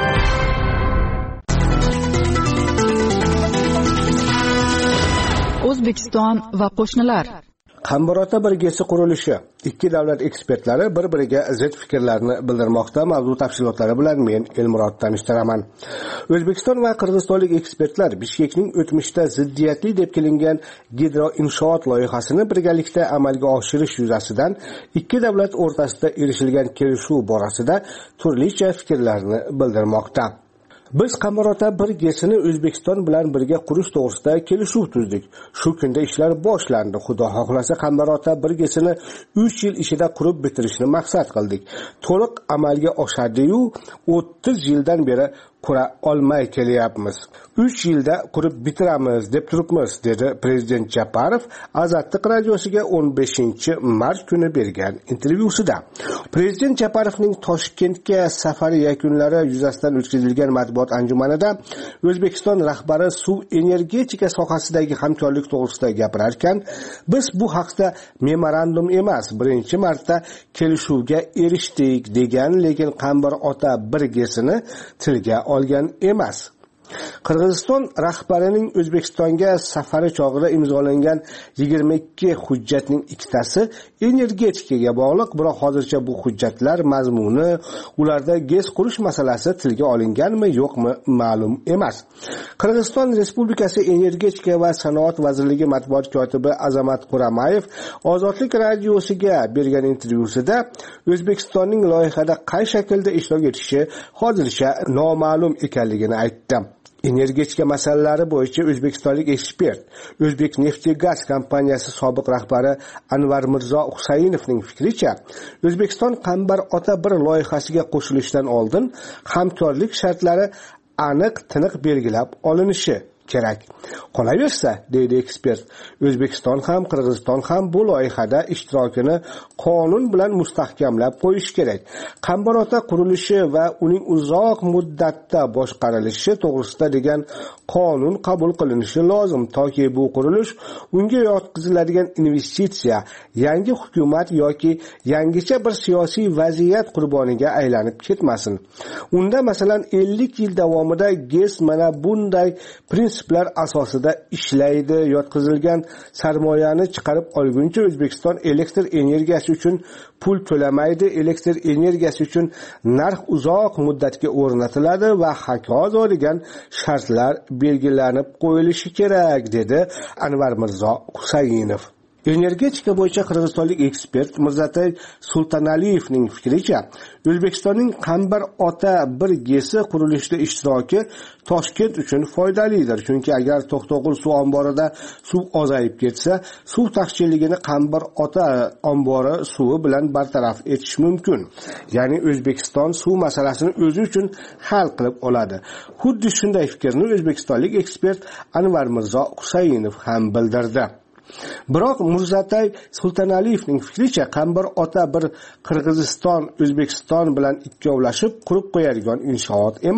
O'zbekiston va qo'shnilar. Qambarota birgesi qurilishi. Ikki davlat ekspertlari bir-biriga zid fikrlarni bildirmoqda. Mavzu tafsilotlari bilan men Elmurod tanishtiraman. O'zbekiston va qirg'izistonlik ekspertlar Bishkekning o'tmishda ziddiyatli deb kelingan gidroinshoot loyihasini birgalikda amalga oshirish yuzasidan ikki davlat o'rtasida erishilgan kelishuv borasida turlicha fikrlarni bildirmoqda. Biz Qambarota birgesini O'zbekiston bilan birga qurish to'g'risida kelishuv tuzdik. Shu kunda ishlar boshlandi. Xudo xohlasa Qambarota birgesini uch yil ichida qurib bitirishni maqsad qildik. To'liq amalga oshadi-yu, o'ttiz yildan beri qura olmay kelyapmiz. uch yilda qurib bitiramiz deb turibmiz, dedi prezident Japarov Azadlik radiosiga o'n beshinchi mart kuni bergan intervyusida. Prezident Japarovning Toshkentga safari yakunlari yuzasidan o'tkazilgan matbuot anjumanida O'zbekiston rahbari suv energetika sohasidagi hamkorlik to'g'risida gapirar ekan, biz bu haqda memorandum emas, birinchi marta kelishuvga erishdik degan, lekin Qambarota birgesini tilga olgan emas. Qirg'iziston rahbarining O'zbekistonga safari chog'ida imzolangan yigirma ikki hujjatning ikkitasi energetikaga bog'liq, biroq hozircha bu hujjatlar mazmuni, ularda gez qurish masalasi tilga olinganmi yo'qmi ma'lum emas. Qirg'iziston Respublikasi Energetika va sanoat vazirligi matbuot kotibi Azamat Quramayev Ozodlik radiosiga bergan intervyusida O'zbekistonning loyihada qay shaklda ishtirok etishi hozircha noma'lum ekanligini aytdi. Energetika masalalari bo'yicha o'zbekistonlik ekspert, O'zbek Neftegaz kompaniyasi sobiq rahbari Anvar Mirzo Husaynovning fikricha, O'zbekiston Qambarota bir loyihasiga qo'shilishdan oldin hamkorlik shartlari aniq tiniq belgilab olinishi kerak. Qolaversa, deydi ekspert, O'zbekiston ham Qirg'iziston ham bu loyihada ishtirokini qonun bilan mustahkamlab qo'yish kerak. Qambarota qurilishi va uning uzoq muddatda boshqarilishi to'g'risida degan qonun qabul qilinishi lozim, toki bu qurilish unga yotqiziladigan investitsiya yangi hukumat yoki yangicha bir siyosiy vaziyat qurboniga aylanib ketmasin. Unda masalan ellik yil davomida GES mana bunday prinsiplar asosida ishlaydi, yotqizilgan sarmoyani chiqarib olguncha O'zbekiston elektr energiyasi uchun pul to'lamaydi, elektr energiyasi uchun narx uzoq muddatga o'rnatiladi va hokazo degan shartlar belgilanib qo'yilishi kerak, dedi Anvar Mirzo Husaynov. Energetika bo'yicha qirg'izistonlik ekspert Mirzatay Sultonaliyevning fikricha, O'zbekistonning Qambarota birgesi qurilishida ishtiroki Toshkent uchun foydalidir, chunki agar To'qto'g'il suv omborida suv ozayib ketsa, suv taqchilligini Qambarota ombori suvi bilan bartaraf etish mumkin. Ya'ni O'zbekiston suv masalasini o'zi uchun hal qilib oladi. Xuddi shunday fikrni o'zbekistonlik ekspert Anvar Mirzo Husaynov ham bildirdi. Biroq Mirzatay Sultonaliyevning fikricha, Qambarota bir Qirg'iziston O'zbekiston bilan ikkovlashib qurib qo'yadigan inshoot emas.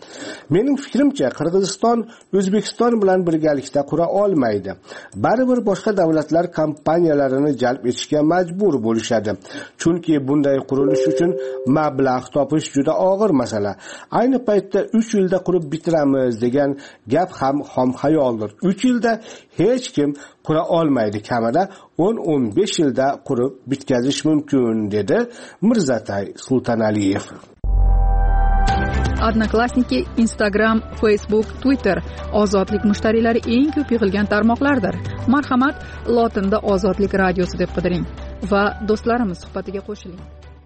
Mening fikrimcha, Qirg'iziston O'zbekiston bilan birgalikda qura olmaydi. Baribir boshqa davlatlar kompaniyalarini jalb etishga majbur bo'lishadi. Chunki bunday qurilish uchun mablag' topish juda og'ir masala. Ayni paytda uch yilda qurib bitiramiz degan gap ham xom xayoldir. uch yilda hech kim qura olmaydi, kamida o'n o'n besh yilda qurib bitkazish mumkin, dedi Mirzatay Sultonaliyev. Odnoklassniki, Instagram, Facebook, Twitter ozodlik mushtariylari eng ko'p yig'ilgan tarmoqlardir. Marhamat, lotinda Ozodlik radiosi deb qidiring va do'stlarimiz suhbatiga qo'shiling.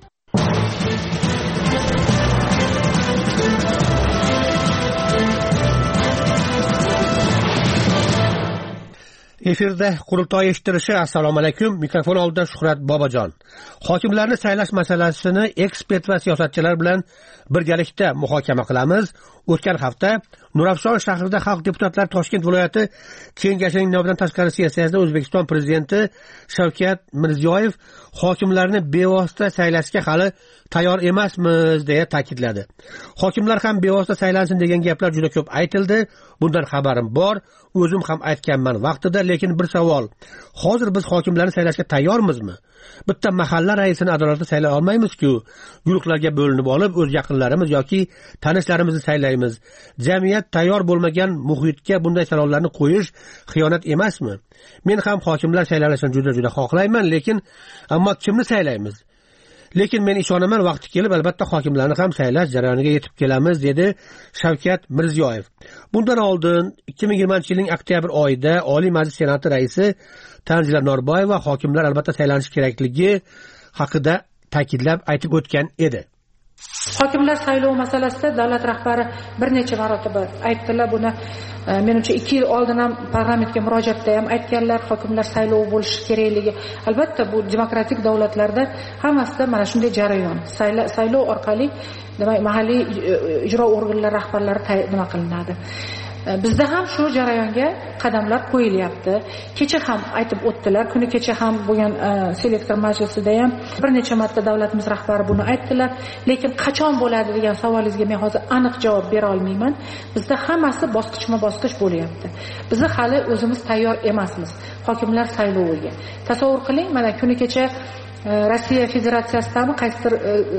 Efirda qurultoy eshittirishi. Assalomu alaykum. Mikrofon oldida Shuhrat Bobojon. Hokimlarni saylash masalasini ekspert va siyosatchilar bilan birgalikda muhokama qilamiz. O'tgan hafta Nurafshon shahrida xalq deputatlari Toshkent viloyati kengashining nomidan tashqari sessiyasida O'zbekiston prezidenti Shavkat Mirziyoyev hokimlarni bevosita saylashga hali tayyor emasmiz deya ta'kidladi. Hokimlar ham bevosita saylansin degan gaplar juda ko'p aytildi. Bundan xabarim bor, o'zim ham aytganman vaqtida, lekin bir savol. Hozir biz hokimlarni saylashga tayyormizmi? Bitta mahalla raisini adolatli saylay olmaymiz-ku. Guruhlarga bo'linib olib, o'z yaqinlarimiz yoki tanishlarimizni saylaymiz. Jamiyat tayyor bo'lmagan muhitga bunday savollarni qo'yish xiyonat emasmi? Men ham hokimlar saylanishini juda-juda xohlayman, lekin ammo kimni saylaymiz? Lekin men ishonaman, vaqti kelib albatta hokimlarni ham saylash jarayoniga yetib kelamiz, dedi Shavkat Mirziyoyev. Bundan oldin ikki ming yigirmanchi yilning oktyabr oyida Oliy Majlis Senati raisi Tanzila Norboyeva hokimlar albatta saylanishi kerakligi haqida ta'kidlab aytib o'tgan edi. Hokimlar saylovi masalasida davlat rahbari bir necha marotaba aytdilar. Buni menimcha ikki yil oldin ham parlamentga murojaatda ham aytganlar, hokimlar saylovi bo'lishi kerakligi. Albatta bu demokratik davlatlarda hammasida mana shunday jarayon. Saylov orqali demak mahalliy ijro organlari rahbarlari nima qilinadi. Bizda ham shu jarayonga qadamlar qo'yilyapti. Kecha ham aytib o'tdilar, kuni kecha ham bo'lgan selektor majlisida ham bir necha marta davlatimiz rahbari buni aytdilar, lekin qachon bo'ladi degan savolingizga men hozir aniq javob bera olmayman. Bizda hammasi bosqichma-bosqich bo'lyapti. Biz hali o'zimiz tayyor emasmiz hokimlar sayloviga. Tasavvur qiling, mana kuni kecha Rossiya Federatsiyasidagi qaysidir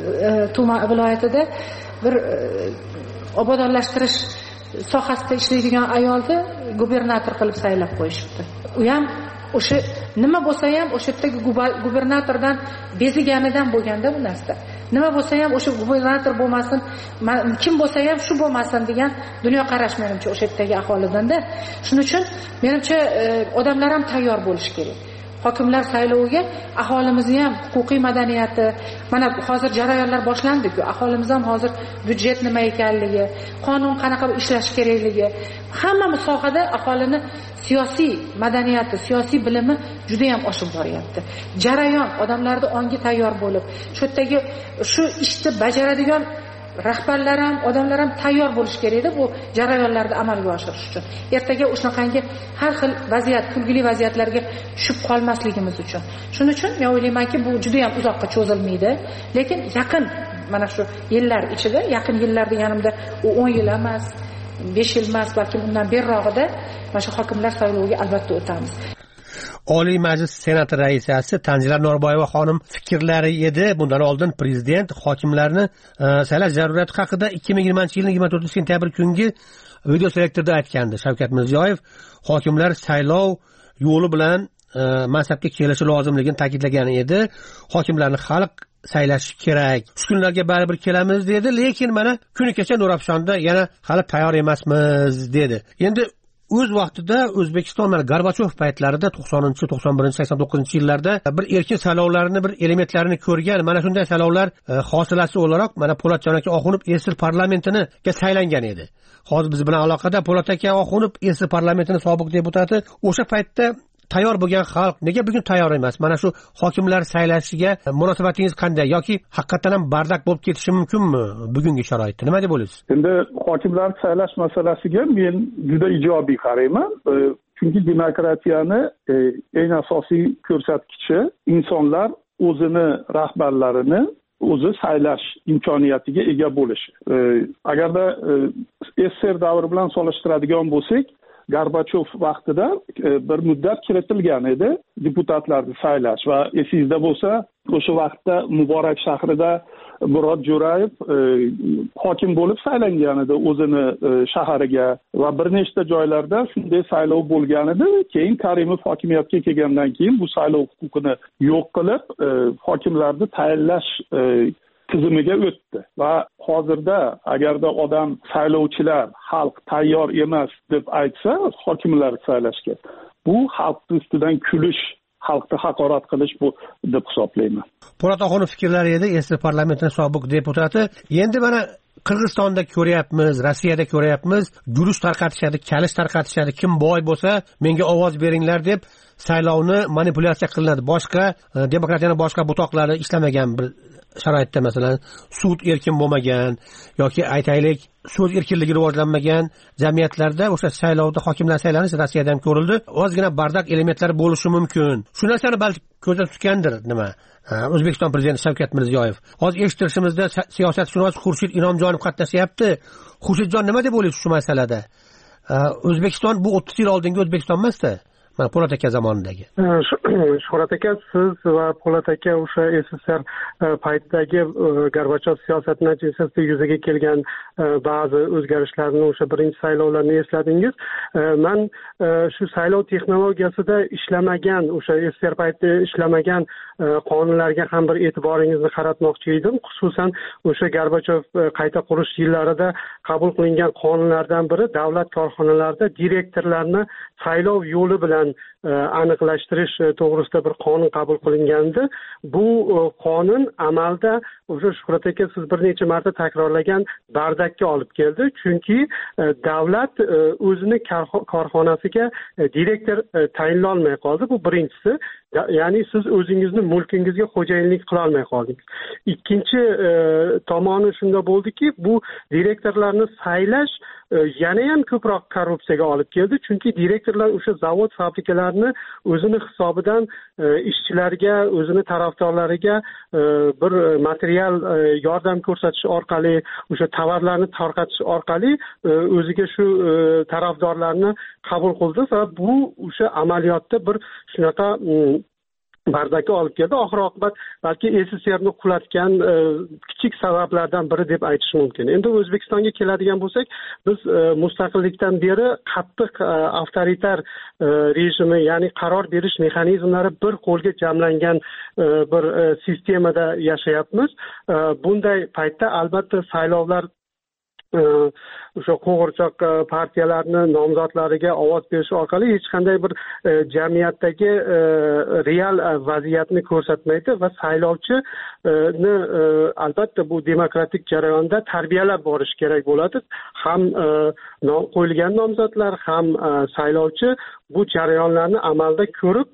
tuman viloyatida bir obodonlashtirish sohasida ishlaydigan ayolni gubernator qilib saylab qo'yishibdi. U ham o'sha nima bo'lsa ham o'sha yerdagi gubernatordan beziganidan bo'lganda bu narsa. Nima bo'lsa ham o'sha gubernator bo'lmasin, kim bo'lsa ham shu bo'lmasin degan dunyo qarash menimcha o'sha yerdagi aholidanda. Shuning uchun menimcha odamlar ham tayyor bo'lish kerak. Hokimlar sayloviga aholimizni ham huquqiy madaniyati, mana hozir jarayonlar boshlandi-ku. Aholimiz ham hozir byudjet nima ekanligi, qonun qanaqa ishlash kerakligi, hamma sohada aholini siyosiy madaniyati, siyosiy bilimi juda ham oshib boryapti. Jarayon odamlarni ongi tayyor bo'lib, shu yerdagi shu ishni bajaradigan rahbarlar ham, odamlar ham tayyor bo'lish kerak-da bu jarayonlarni amalga oshirish uchun. Ertaga o'shanaqangi har xil vaziyat, kulgili vaziyatlarga tushib qolmasligimiz uchun. Shuning uchun men o'ylaymanki, bu juda ham uzoqqa cho'zilmaydi, lekin yaqin mana shu yillar ichida, yaqin yillar deganimda u o'n yil emas, besh yil emas, balki undan berirog'ida mana shu hokimlar sayloviga albatta o'tamiz. Oliy Majlis Senati raisasi Tanzila Norboyeva xonim fikrlari edi. Bundan oldin prezident hokimlarni saylash zarurati haqida ikki ming yigirmanchi yilning yigirma to'rtinchi sentyabr kungi video selektorda aytgandi. Shavkat Mirziyoyev hokimlar saylov yo'li bilan mansabga kelishi lozimligini ta'kidlagan edi. Hokimlarni xalq saylashi kerak. Shu kunlarga baribir kelamiz dedi, lekin mana kuni kecha Nurafshonda yana hali tayyor emasmiz dedi. Endi o'z vaqtida O'zbekiston mana Gorbachov paytlarida to'qsoninchi, to'qson birinchi, sakson to'qqizinchi yillarda bir erkin saylovlarni bir elementlarini ko'rgan. Mana shunday saylovlar hosilasi o'laroq mana Po'latjon aka Oxunov Esir parlamentiniga saylangan edi. Hozir biz bilan aloqada Po'lat aka Oxunov Esir parlamentini sobiq deputati. O'sha paytda tayyor bo'lgan xalq nega bugun tayyor emas? Mana shu hokimlar saylashiga munosabatingiz qanday yoki haqiqatan ham bardak bo'lib ketishi mumkinmi bugungi sharoitda? Nima deb o'ylaysiz? Endi hokimlar saylash masalasiga men juda ijobiy qarayman. Chunki demokratiyani eng asosiy ko'rsatkichi insonlar o'zini rahbarlarini o'zi saylash imkoniyatiga ega bo'lishi. Agarda S S R davri bilan solishtiradigan bo'lsak, Gorbachov vaqtida bir muddat kiritilgan edi deputatlarni saylash va esingizda bo'lsa, o'sha vaqtda Muborak shahrida Murod Jo'rayev hokim bo'lib saylangan edi o'zini shahariga va bir nechta joylarda shunday saylov bo'lgan edi. Keyin Karimov hokimiyatga kelgandan keyin bu saylov huquqini yo'q qilib, hokimlarni tayinlash tizimiga o'tdi va hozirda agarda odam saylovchilar xalq tayyor emas deb aytsa hokimlar saylashga, bu xalq ustidan kulish, xalqni haqorat qilish bu deb hisoblayman. Po'lat Oxunov fikrlari edi, S S R parlamentining sobiq deputati. Endi mana Qirg'izistonda ko'ryapmiz, Rossiyada ko'ryapmiz, guruch tarqatishadi, kalish tarqatishadi, kim boy bo'lsa menga ovoz beringlar deb saylovni manipulyatsiya qilinadi. Boshqa demokratiyaning boshqa butoqlari ishlamagan bir sharoitda, masalan, sud erkin bo'lmagan yoki aytaylik so'z erkinligi rivojlanmagan jamiyatlarda o'sha saylovda hokimlar saylanish Rossiyada ham ko'rildi. Ozgina bardak elementlari bo'lishi mumkin. Shu narsani balki ko'zda tutgandir nima? O'zbekiston prezidenti Shavkat Mirziyoyev. Hozir eshittirishimizda siyosatshunos Xurshid Inomjonov qatnashyapti. Xurshidjon, nima deb o'ylaysiz shu masalada? O'zbekiston bu o'ttiz yil oldingi O'zbekiston emas-da. Mana Po'lat aka zamonidagi. Shuhrat aka, siz va Po'lat aka o'sha S S R paytidagi Gorbachov siyosati natijasida yuzaga kelgan ba'zi o'zgarishlarni, o'sha birinchi saylovlarni esladingiz. Men shu saylov texnologiyasida ishlamagan, o'sha S S R paytida ishlamagan qonunlarga ham bir e'tiboringizni qaratmoqchi edim. Xususan o'sha Gorbachov qayta qurish yillarida qabul qilingan qonunlardan biri davlat korxonalarida direktorlarni saylov yo'li bilan aniqlashtirish to'g'risida bir qonun qabul qilingandi. Bu qonun amalda o'sha Shuhrat aka siz bir necha marta takrorlagan bardakka olib keldi. Chunki davlat o'zini korxonasiga direktor tayinlolmay qoldi. Bu birinchisi. Ya'ni siz o'zingizni mulkingizga xo'jayinlik qila olmay qoldingiz. Ikkinchi tomoni shunda bo'ldiki, bu direktorlarni saylash yana ham ko'proq korrupsiyaga olib keldi. Chunki direktorlar o'sha zavod fabrikalarni o'zini hisobidan ishchilarga, o'zini tarafdorlariga bir material yordam ko'rsatish orqali, o'sha tovarlarni tarqatish orqali o'ziga shu tarafdorlarni qabul qildi va bu o'sha amaliyotda bir shunaqa bardakka olib keldi. Oxir oqibat balki S S R'ni qulatgan kichik sabablardan biri deb aytish mumkin. Endi O'zbekistonga keladigan bo'lsak, biz mustaqillikdan beri qattiq avtoritar rejimi, ya'ni qaror berish mexanizmlari bir qo'lga jamlangan bir sistemada yashayapmiz. Bunday paytda albatta saylovlar o'sha qo'g'irchoq partiyalarni nomzodlariga ovoz berish orqali hech qanday bir jamiyatdagi real vaziyatni ko'rsatmaydi va saylovchini albatta bu demokratik jarayonda tarbiyalab borish kerak bo'ladi. Ham qo'yilgan nomzodlar, ham saylovchi bu jarayonlarni amalda ko'rib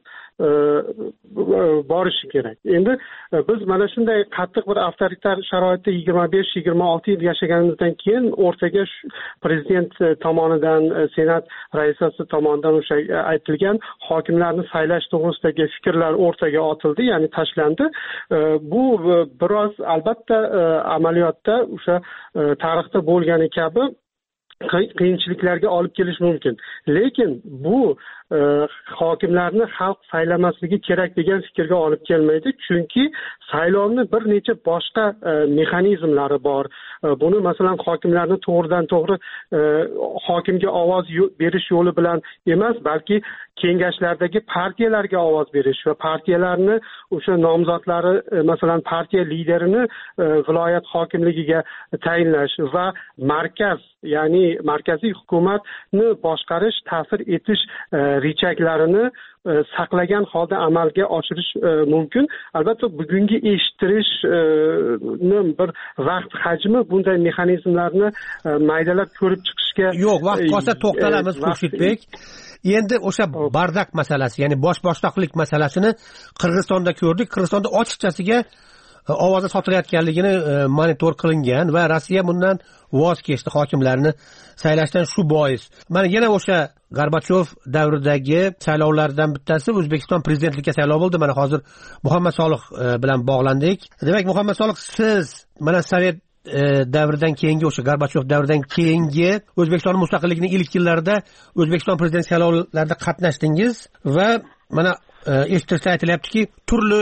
borishi kerak. Endi biz mana shunday qattiq bir avtoritar sharoitda yigirma besh yigirma olti yil yashaganimizdan keyin o'rtaga prezident tomonidan, senat raisasi tomonidan o'sha aytilgan hokimlarni saylash to'g'risidagi fikrlar o'rtaga otildi, ya'ni tashlandi. Bu biroz albatta amaliyotda o'sha tarixda bo'lgani kabi qiyinchiliklarga olib kelish mumkin. Lekin bu hokimlarni xalq saylamasligi kerak degan fikrga olib kelmaydi. Chunki saylovni bir necha boshqa mexanizmlari bor. Buni masalan hokimlarni to'g'ridan to'g'ri hokimga ovoz berish yo'li bilan emas, balki kengashlardagi partiyalarga ovoz berish va partiyalarni o'sha nomzodlari, masalan partiya liderini viloyat hokimligiga tayinlash va markaz, ya'ni markaziy hukumatni boshqarish, ta'sir etish rechaklarini saqlagan holda amalga oshirish mumkin. Albatta bugungi eshittirishni bir vaqt hajmi bunday mexanizmlarni maydalab ko'rib chiqishga yo'q, vaqt qolsa to'xtalamiz Xurshidbek. Endi o'sha bardak masalasi, ya'ni bosh boshliqlik masalasini Qirg'izistonda ko'rdik. Qirg'izistonda ochiqchasiga ovozga sotilayotganligini monitor qilingan va Rossiya bundan voz kechdi, hokimlarni saylashdan shu bois. Mana yana o'sha Gorbachov davridagi saylovlardan bittasi O'zbekiston prezidentlikka saylovi bo'ldi. Mana hozir Muhammad Solih bilan bog'landik. Demak, Muhammad Solih, siz mana Sovet davridan keyingi, o'sha Gorbachov davridan keyingi O'zbekiston mustaqilligining ilk yillarida O'zbekiston prezident saylovlarida qatnashdingiz va mana eshittirsa aytilyaptiki, turli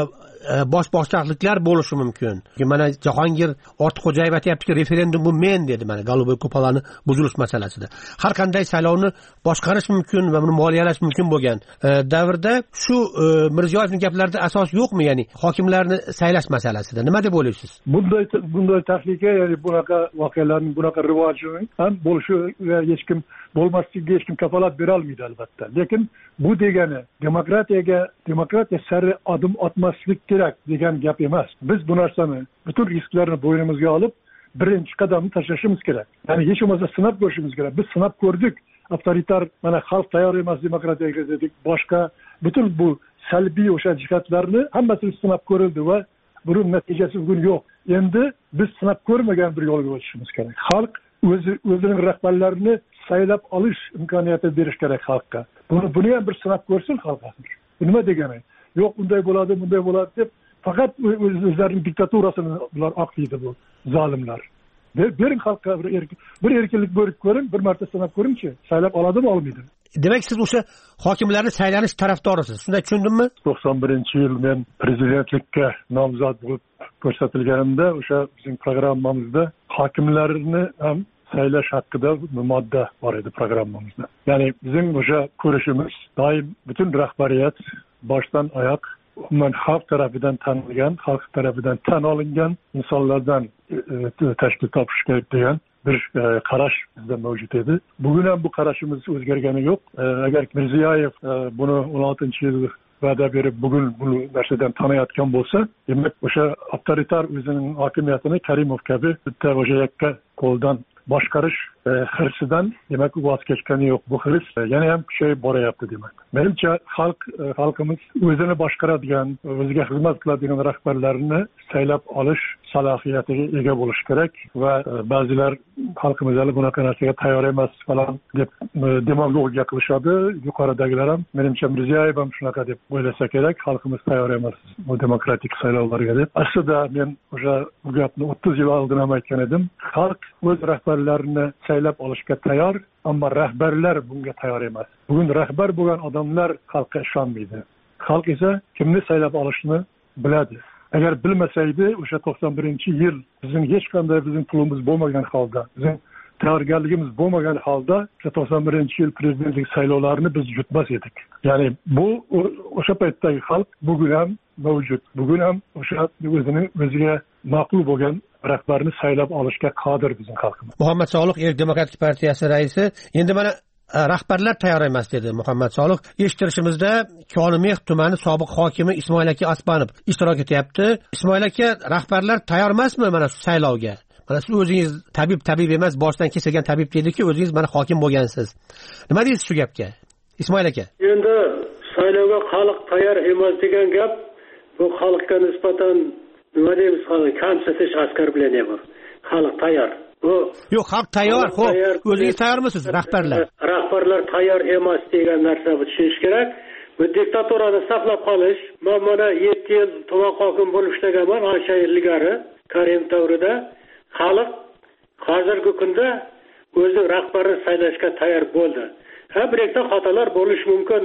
bosh boshliqliklar bo'lishi mumkin. Mana Jahongir Ortiqxo'jayev aytayaptiki, referendum bu men dedi, mana Goluboy Kupolani buzilish masalasida. Har qanday saylovni boshqarish mumkin va uni moliyalash mumkin bo'lgan davrda shu Mirziyoyevning gaplarida asos yo'qmi, ya'ni hokimlarni saylash masalasida? Nima deb o'ylaysiz? Bunday bunday tahlika, ya'ni bunaqa voqealarning, bunaqa rivojining ham bo'lishiga hech kim bo'lmasligiga hech kim kafolat bera olmaydi albatta. Lekin bu degani demokratiyaga, demokratiya sari adım atmaslik kerak degan gap emas. Biz bu narsani, butun risklarni bo'ynimizga olib, birinchi qadamni tashlashimiz kerak. Ya'ni hech bo'lmasa sinab ko'rishimiz kerak. Biz sinab ko'rdik. Avtoritar, mana xalq tayyor emas demokratiyaga dedik. Boshqa butun bu salbiy o'sha jihatlarni hammasini sinab ko'rildi va buning natijasi bugun yo'q. Endi biz sinab ko'rmagan bir yo'lga o'tishimiz kerak. Xalq o'zi o'zining rahbarlarini saylab olish imkoniyati berish kerak xalqqa. Buni buni ham bir sinab ko'rsin xalq. Nima degani? Yo'q, unday bo'ladi, bunday bo'ladi deb faqat o'zlarining diktaturasini ular oqlaydi bu zolimlar. Bering xalqqa bir bir erkinlik berib ko'ring, bir marta sinab ko'ringchi, saylab oladimi, olmaydimi? Demak, siz o'sha hokimlarni saylanish tarafdorisiz. Shunday tushundimmi? to'qson birinchi yil men prezidentlikka nomzod bo'lib ko'rsatilganimda o'sha bizning programmamizda hokimlarni ham saylash haqida modda bor edi programmamizda. Ya'ni bizning o'sha ko'rishimiz doim butun rahbariyat boshdan oyoq umuman xalq tarafidan tanilgan, xalq tarafidan tan olingan insonlardan tashkil topish kerak degan bir qarash bizda mavjud edi. Bugun ham bu qarashimiz o'zgargani yo'q. Agar Mirziyoyev buni o'n oltinchi yil va'da berib bugun bu narsadan tanayotgan bo'lsa, demak o'sha avtoritar o'zining hokimiyatini Karimov kabi bitta o'sha yakka qo'ldan boshqarish hirsidan demak voz kechgani yo'q. Bu hirs yana ham kuchayib boryapti demak. Menimcha xalq xalqimiz o'zini boshqaradigan, o'ziga xizmat qiladigan rahbarlarni saylab olish salohiyatiga ega bo'lish kerak va ba'zilar xalqimiz hali bunaqa narsaga tayyor emas falan deb demagogiya qilishadi. Yuqoridagilar ham menimcha Mirziyoyev ham shunaqa deb o'ylasa kerak, xalqimiz tayyor emas bu demokratik saylovlarga deb. Aslida men o'sha bu gapni o'ttiz yil oldin ham aytgan edim. Xalq o'z rahbarlarini saylab olishga tayyor, ammo rahbarlar bunga tayyor emas. Bugun rahbar bo'lgan odamlar xalqqa ishonmaydi. Xalq esa kimni saylab olishni biladi. Agar bilmasaydi, o'sha to'qson birinchi yil bizning hech qanday bizning pulimiz bo'lmagan holda, bizning tayyorgarligimiz bo'lmagan holda o'sha to'qson birinchi yil prezidentlik saylovlarini biz yutmas edik. Ya'ni bu o'sha paytdagi xalq bugun ham mavjud. Bugun ham o'sha o'zining o'ziga ma'qul bo'lgan rahbarni saylab olishga qodir bizning xalqimiz. Muhammad Solih, Erk demokratik partiyasi raisi, endi mana rahbarlar tayyor emas dedi Muhammad Solih. Eshittirishimizda Konimeh tumani sobiq hokimi Ismoil aka Aspanov ishtirok etyapti. Ismoil aka, rahbarlar tayyor emasmi mana shu saylovga? Mana siz o'zingiz tabib tabib emas, boshdan kesilgan tabib dediki, o'zingiz mana hokim bo'lgansiz. Nima deysiz shu gapga? Ismoil aka. Endi saylovga xalq tayyor emas degan gap bu xalqqa nisbatan nima deymiz, kamsitish askar bilan ham. Xalq tayyor. Bu yo'q, xalq tayyor. Xo'p, o'zingiz tayyormisiz rahbarlar? Rahbarlar tayyor emas degan narsa bu tushunish kerak. Bu diktaturani saqlab qolish, men mana yetti yil tuman hokim bo'lib ishlaganman, ancha yil ilgari Karim davrida. Xalq hozirgi kunda o'zi rahbarni saylashga tayyor bo'ldi. Ha, bir ikkita xatolar bo'lishi mumkin.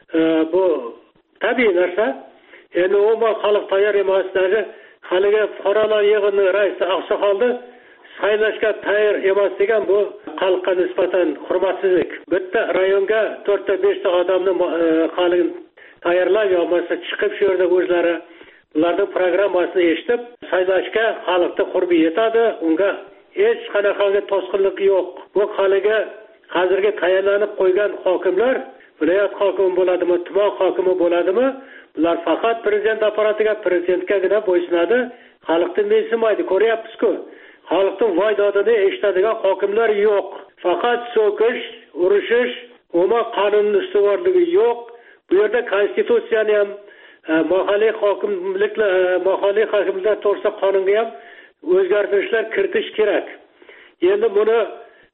Bu tabiiy narsa. Endi umuman xalq tayyor emas dedi. Haliga fuqarolar yig'ini raisi Oqsoqolni saylashga tayyor emas degan bu xalqqa nisbatan hurmatsizlik. Bitta rayonga to'rtta beshta odamni xalq tayyorlab yo'lmasa chiqib shu yerda o'zlari ularning programmasini eshitib saylashga xalqning qurbi yetadi. Unga hech qanaqangi to'sqinlik yo'q. Bu xalqiga hozirgi tayinlanib qo'ygan hokimlar viloyat hokimi bo'ladimi, tuman hokimi bo'ladimi? Ular faqat prezident apparatiga, prezidentgagina bo'ysunadi. Xalqni mensimaydi, ko'ryapsiz-ku. Xalqning voydodini eshitadigan hokimlar yo'q. Faqat so'kish, urushish, umuman qonunning ustuvorligi yo'q. Bu yerda konstitutsiyani ham mahalliy hokimliklar, mahalliy hokimliklar to'g'risida qonunga ham o'zgartirishlar kiritish kerak. Endi buni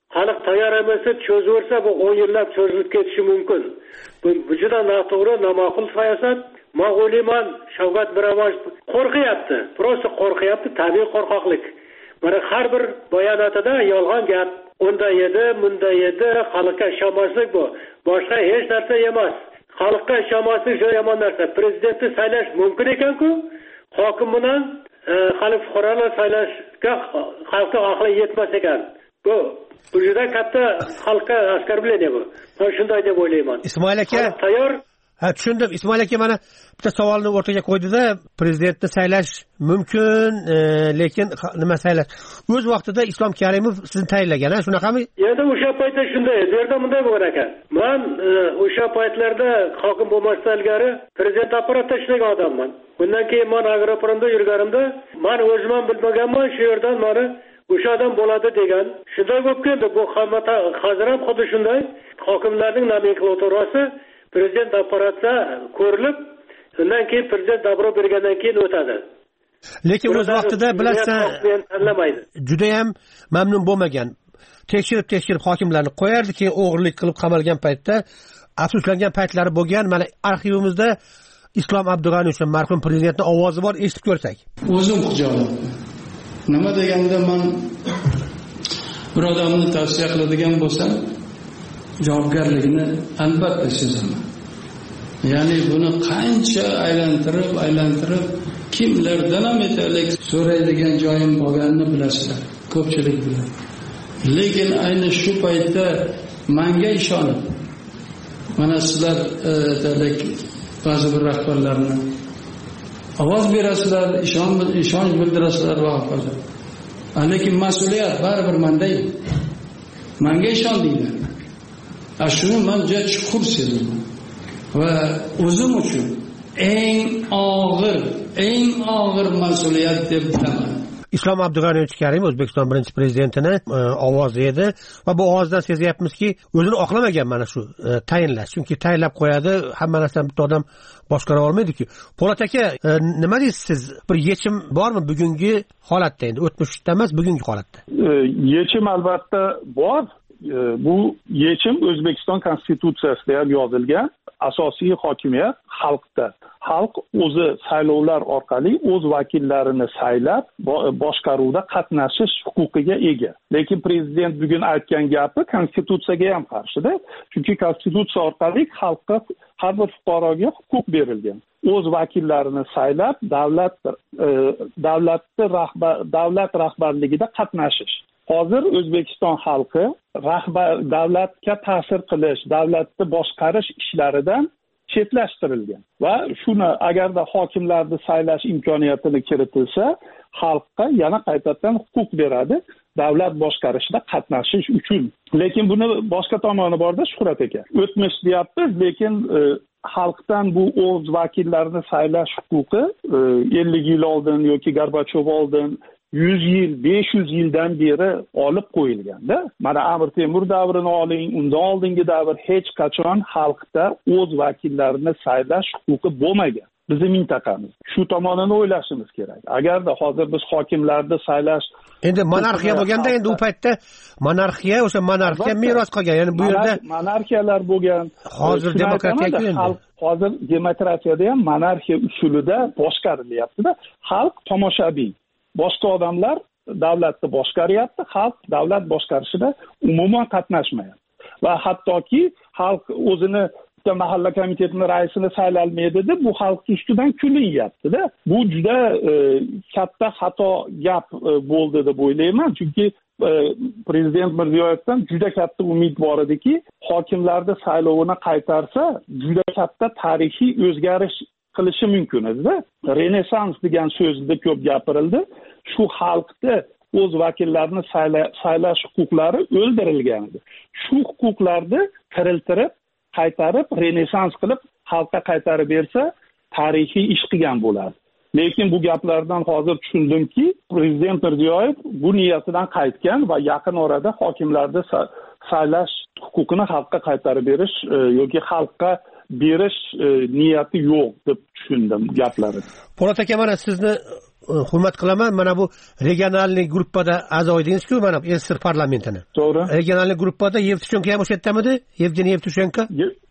xalq tayyor emasda cho'zaversa bu o'n yillab cho'zilib ketishi mumkin. Bu, bu juda noto'g'ri, noma'qul siyosat. Men o'ylayman, Shavkat Miromonovich qo'rqyapti. Prosta qo'rqyapti, tabiiy qo'rqoqlik. Mana har bir bayonotida yolg'on gap, unday edi, bunday edi, xalqqa ishonmaslik bu. Boshqa hech narsa emas. Xalqqa ishonmaslik juda yomon narsa. Prezidentni saylash mumkin ekan-ku, hokim bilan hali fuqarolar saylashga xalqqa aqli yetmas ekan. Bu bu juda katta xalqqa askarbilaniya bu. Men shunday deb o'ylayman. Ismoil aka, tayyor. Ha, tushundim. Ismoil aka mana bitta savolni o'rtaga qo'ydi-da, prezidentni saylash mumkin, e, lekin nima saylash? O'z vaqtida Islom Karimov sizni tayinlagan, ha, shunaqami? Endi o'sha paytda shunday, bu yerda bunday bo'lgan ekan. Men o'sha paytlarda hokim bo'lmasdan ilgari prezident apparatida ishlagan odamman. Bundan keyin men agropromda yurganimda, men o'zim ham bilmaganman, shu yerdan meni o'sha odam bo'ladi degan. Shunday bo'lib keldi. Bu hamma hozir ham xuddi shunday hokimlarning nomenklaturasi prezident apparatida ko'rilib, undan keyin prezident davro bergandan keyin o'tadi. Lekin o'z vaqtida bilasan, juda ham mamnun bo'lmagan. Tekshirib tekshirib hokimlarni qo'yardi, keyin o'g'irlik qilib qamalgan paytda afsuslangan paytlari bo'lgan. Mana arxivimizda Islom Abdug'aniyevich marhum prezidentning ovozi bor, eshitib ko'rsak. O'zim xijolat. Nima deganda men bir odamni tavsiya qiladigan bo'lsam, javobgarligini albatta sezaman. Ya'ni buni qancha aylantirib, aylantirib kimlardan ham aytaylik so'raydigan joyim bo'lganini bilasizlar. Ko'pchilik biladi. Lekin ayni shu paytda menga ishonib, mana sizlar aytaylik ba'zi bir rahbarlarni ovoz berasizlar, ishonch ishonch bildirasizlar va hokazo. Lekin mas'uliyat baribir mendai. Menga ishondinglar. Shuni men juda chuqur sezaman. Va o'zim uchun eng og'ir, eng og'ir mas'uliyat deb bilaman. Islom Abdug'aniyevich Karimov O'zbekiston birinchi prezidentining ovozi edi va bu ovozdan sezyapmizki, o'zini oqlamagan mana shu tayinlash. Chunki tayinlab qo'yadi, hamma narsani bitta odam boshqara olmaydi-ku. Po'lat aka, nima deysiz siz? Bir yechim bormi bugungi holatda, endi o'tmishda emas, bugungi holatda? Yechim albatta bor. Bu yechim O'zbekiston konstitutsiyasida ham yozilgan. Asosiy hokimiyat xalqda. Xalq o'zi saylovlar orqali o'z vakillarini saylab boshqaruvda qatnashish huquqiga ega. Lekin prezident bugun aytgan gapi konstitutsiyaga ham qarshida. Chunki konstitutsiya orqali xalqqa, har bir fuqaroga huquq berilgan. O'z vakillarini saylab davlat davlatni rahbar davlat rahbarligida qatnashish. Hozir O'zbekiston xalqi rahbar davlatga ta'sir qilish, davlatni boshqarish ishlaridan chetlashtirilgan va shuni agarda hokimlarni saylash imkoniyatini kiritilsa, xalqqa yana qaytadan huquq beradi davlat boshqarishida qatnashish uchun. Lekin buni boshqa tomoni borda, Shuhrat aka. O'tmish deyapmiz, lekin e, xalqdan bu o'z vakillarini saylash huquqi e, ellik yil oldin yoki Gorbachov oldin yuz yil, besh yuz yildan beri olib qo'yilganda, mana Amir Temur davrini oling, undan oldingi davr hech qachon xalqda o'z vakillarini saylash huquqi bo'lmagan. Bizning mintaqamiz. Shu tomonini o'ylashimiz kerak. Agarda hozir biz hokimlarni saylash, endi monarxiya bo'lganda, endi u paytda monarxiya, o'sha monarxiya meros qolgan. Ya'ni bu yerda monarxiyalar bo'lgan. Hozir demokratiyaga endi. Hozir demokratiyada ham monarxiya usulida boshqarilyapti-da. Xalq tomoshabin. Boshqa odamlar davlatni boshqaryapti, xalq davlat boshqarishida umuman qatnashmayapti. Va hattoki xalq o'zini bitta mahalla komitetining raisini saylalmaydi-da, bu xalq ustidan kulinyapti-da. Bu juda e, katta xato gap e, bo'ldi deb o'ylayman, chunki e, prezident Mirziyoyevdan juda katta umid bor ediki, hokimlarni saylovini qaytarsa, juda katta tarixiy o'zgarish qilishi mumkin edi-da. Renessans degan so'zda ko'p gapirildi. Shu xalqda o'z vakillarini saylash huquqlari o'ldirilgan edi. Shu huquqlarni tiriltirib, qaytarib, renessans qilib xalqqa qaytarib bersa, tarixiy ish qilgan bo'ladi. Lekin bu gaplardan hozir tushundimki, prezident Mirziyoyev bu niyatidan qaytgan va yaqin orada hokimlarni saylash huquqini xalqqa qaytarib berish e, yoki xalqqa berish e, niyati yo'q deb tushundim gaplarini. Po'lat aka, mana sizni hurmat qilaman, mana bu regionalniy gruppada a'zo edingiz-ku, mana SSR parlamentini. To'g'ri. Regionalniy gruppada Yevtushenko ham o'sha yerdamidi? Yevgeniy Yevtushenko?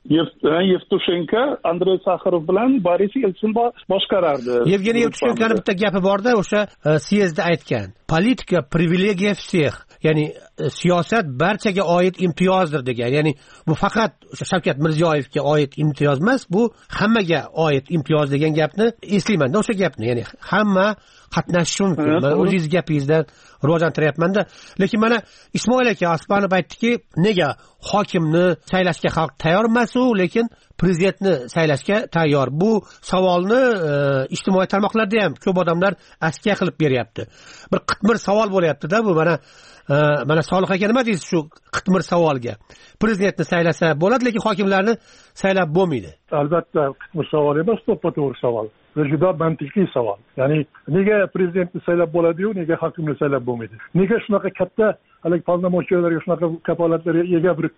Yevtushenko Andrey Sakharov bilan Boris Yeltsin boshqarardi. Yevgeniy Yevtushenkoning bitta gapi borda, o'sha съездda aytgan. Politika privilegiya всех. Ya'ni siyosat barchaga oid imtiyozdir degan. Ya'ni bu faqat o'sha Shavkat Mirziyoyevga oid imtiyoz emas, bu hammaga oid imtiyoz degan gapni eslayman-da o'sha gapni. Ya'ni hamma qatnashishi mumkin. Men o'zingiz gapingizdan rivojlantiryapman-da. Lekin mana Ismoil aka Osmonov aytdiki, nega hokimni saylashga xalq tayyor emas-u, lekin prezidentni saylashga tayyor. Bu savolni e, ijtimoiy tarmoqlarda ham ko'p odamlar askiya qilib beryapti. Bir qitmir savol bo'lyapti-da bu. Mana e, mana Solih aka nima deysiz shu qitmir savolga? Prezidentni saylasa bo'ladi, lekin hokimlarni saylab bo'lmaydi. Albatta qitmir savol emas, to'ppa-to'g'ri savol. Juda mantiqiy savol. Ya'ni nega prezidentni saylab bo'ladi-yu, nega hokimni saylab bo'lmaydi? Nega shunaqa katta hali parlamentchilarga shunaqa kafolatlarga ega bir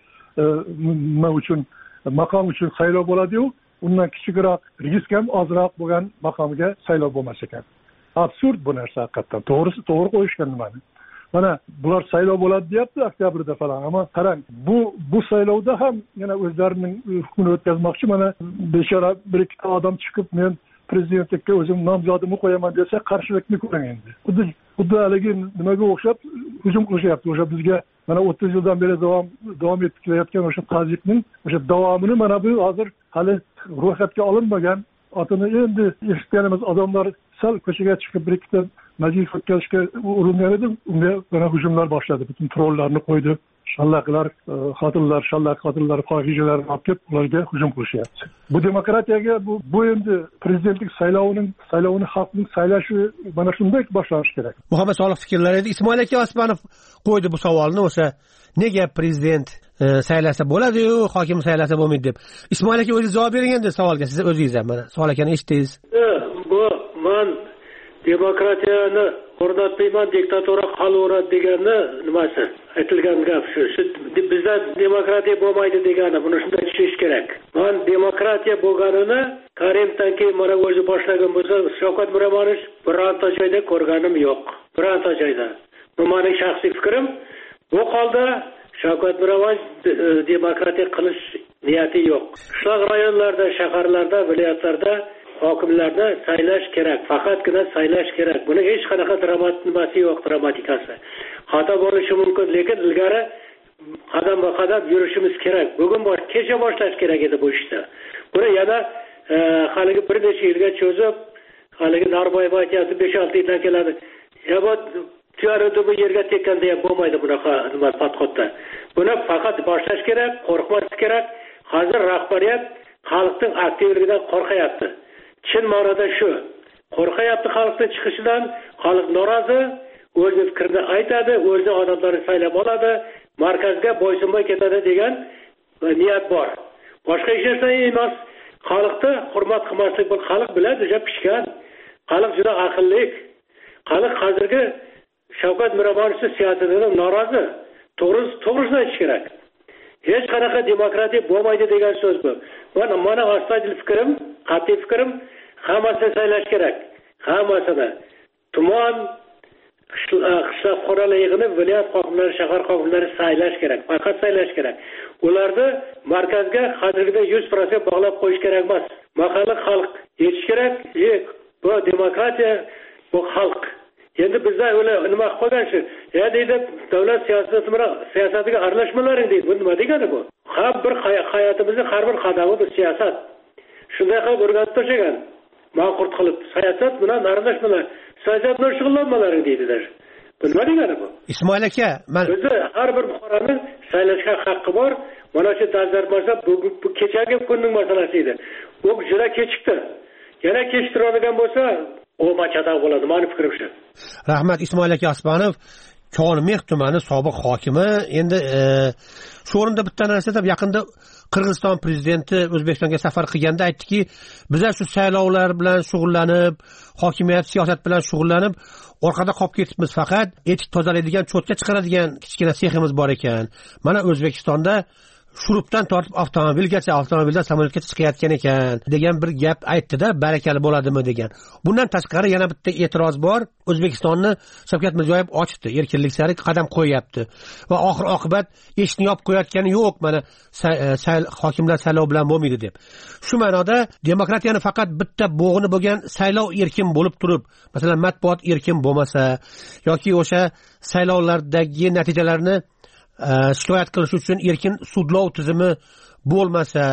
nima uchun maqom uchun saylov bo'ladi-yu, undan kichikroq, risk ham ozroq bo'lgan maqomga saylov bo'lmas ekan. Absurd bu narsa haqiqatdan. To'g'risi to'g'ri qo'yishgan nimani. Mana bular saylov bo'ladi deyapti oktyabrda falan, ammo qarang, bu bu saylovda ham yana o'zlarining hukmini o'tkazmoqchi. Mana bechora bir ikkita odam chiqib, men prezidentlikka o'zim nomzodimni qo'yaman desa, qarshilikni ko'ring endi. Xuddi xuddi haligi nimaga o'xshab hujum qilishyapti. O'sha bizga mana o'ttiz yildan beri davom davom etib kelayotgan o'sha tazyiqning o'sha davomini mana bu hozir hali ro'yxatga olinmagan, otini endi eshitganimiz odamlar sal ko'chaga chiqib bir ikkita majlis o'tkazishga uringan edi, unga mana hujumlar boshladi. Butun trollarni qo'ydi. Shallaqlar, xotinlar, shallaq xotinlar, fohishalarni olib kelib ularga hujum qilishyapti. Bu demokratiyaga bu bu endi prezidentlik saylovining saylovini xalqning saylashi mana shunday boshlanishi kerak. Muhammad Solih fikrlari edi. Ismoil aka Osmonov qo'ydi bu savolni, o'sha nega prezident e, saylasa bo'ladi-yu, hokim saylasa bo'lmaydi deb. Ismoil aka o'zingiz javob bering endi savolga. Siz o'zingiz ham mana Solih akani eshitdingiz. Bu men demokratiyani o'rnatmayman, diktatura qolaveradi deganni nimasi? Aytilgan gap shu. Bizda demokratiya bo'lmaydi degani, buni shunday tushunish kerak. Men demokratiya bo'lganini Karimdan keyin mana o'zi boshlagan bo'lsa, Shavkat Miromonovich birorta joyda ko'rganim yo'q. Birorta joyda. Bu mening shaxsiy fikrim. Bu holda Shavkat Miromonovich demokratiya qilish niyati yo'q. Qishloq rayonlarda, shaharlarda, viloyatlarda hokimlarni saylash kerak. Faqatgina saylash kerak. Buni hech qanaqa dramat nimasi yo'q, dramatikasi. Xato bo'lishi mumkin, lekin ilgari qadam va qadam yurishimiz kerak. Bugun bosh kecha boshlash kerak edi bu ishni. Buni yana e, haligi bir necha yilga cho'zib, haligi Narboyev aytayapti, besh olti yildan keladi. Ya bu tuyarida bu yerga tekkanda ham bo'lmaydi bunaqa nima podxodda. Buni faqat boshlash kerak, qo'rqmaslik kerak. Hozir rahbariyat xalqning aktivligidan qo'rqyapti. Chin ma'noda shu. Qo'rqyapti xalqning chiqishidan, xalq norozi, o'zi fikrini aytadi, o'zi odamlarni saylab oladi, markazga bo'ysunmay ketadi degan niyat bor. Boshqa hech narsa emas. Xalqni hurmat qilmaslik bu xalq biladi, juda pishgan. Xalq juda aqlli. Xalq hozirgi Shavkat Miromonovich siyosatidan norozi. To'g'ri, to'g'risini aytish kerak. Hech qanaqa demokratiya bo'lmaydi degan so'z bu. Mana mana asosiy fikrim, qat'iy fikrim, hammasini saylash kerak. Hammasini. Tuman qishloq xo'raligini viloyat hokimlari, shahar hokimlari saylash kerak. Faqat saylash kerak. Ularni markazga hozirgida yuz foiz bog'lab qo'yish kerak emas. Mahalliy xalq yetish kerak. Bu demokratiya, bu xalq. Endi bizda o'la nima qilib qo'ygan shu. Ya deydi, davlat siyosati bilan siyosatiga aralashmalaring deydi. Bu nima degani bu? Har bir hayotimizning har bir qadami bu siyosat. Shunday qilib o'rganib tashlagan. Ma'qul qilib siyosat bilan aralashmalar, siyosat bilan shug'ullanmalaring deydilar. Bu nima degani bu? Ismoil aka, men bizda har bir fuqaroning saylashga haqqi bor. Mana shu tazarmasa bu, bu kechagi kunning masalasi edi. Bu juda kechikdi. Yana kechiktiradigan bo'lsa, o machada bo'ladi, meni fikrim shu. Rahmat Ismoil aka Osmonov, Konmeh tumani sobiq hokimi. Endi e, shu o'rinda bitta narsa deb yaqinda Qirg'iziston prezidenti O'zbekistonga safar qilganda aytdiki, biz shu saylovlar bilan shug'ullanib, hokimiyat siyosat bilan shug'ullanib, orqada qolib ketibmiz, faqat etik tozalaydigan, cho'tka chiqaradigan kichkina seximiz bor ekan. Mana O'zbekistonda shurupdan tortib avtomobilgacha, avtomobildan samolyotga chiqayotgan ekan degan bir gap aytdi-da, barakali bo'ladimi degan. Bundan tashqari yana bitta e'tiroz bor. O'zbekistonni Shavkat Mirziyoyev ochdi, erkinlik sari qadam qo'yapti va oxir oqibat eshikni yopib qo'yayotgani yo'q, mana hokimlar saylov bilan bo'lmaydi deb. Shu ma'noda demokratiyani faqat bitta bo'g'ini bo'lgan saylov erkin bo'lib turib, masalan, matbuot erkin bo'lmasa yoki o'sha saylovlardagi natijalarni shikoyat qilish uchun erkin sudlov tizimi bo'lmasa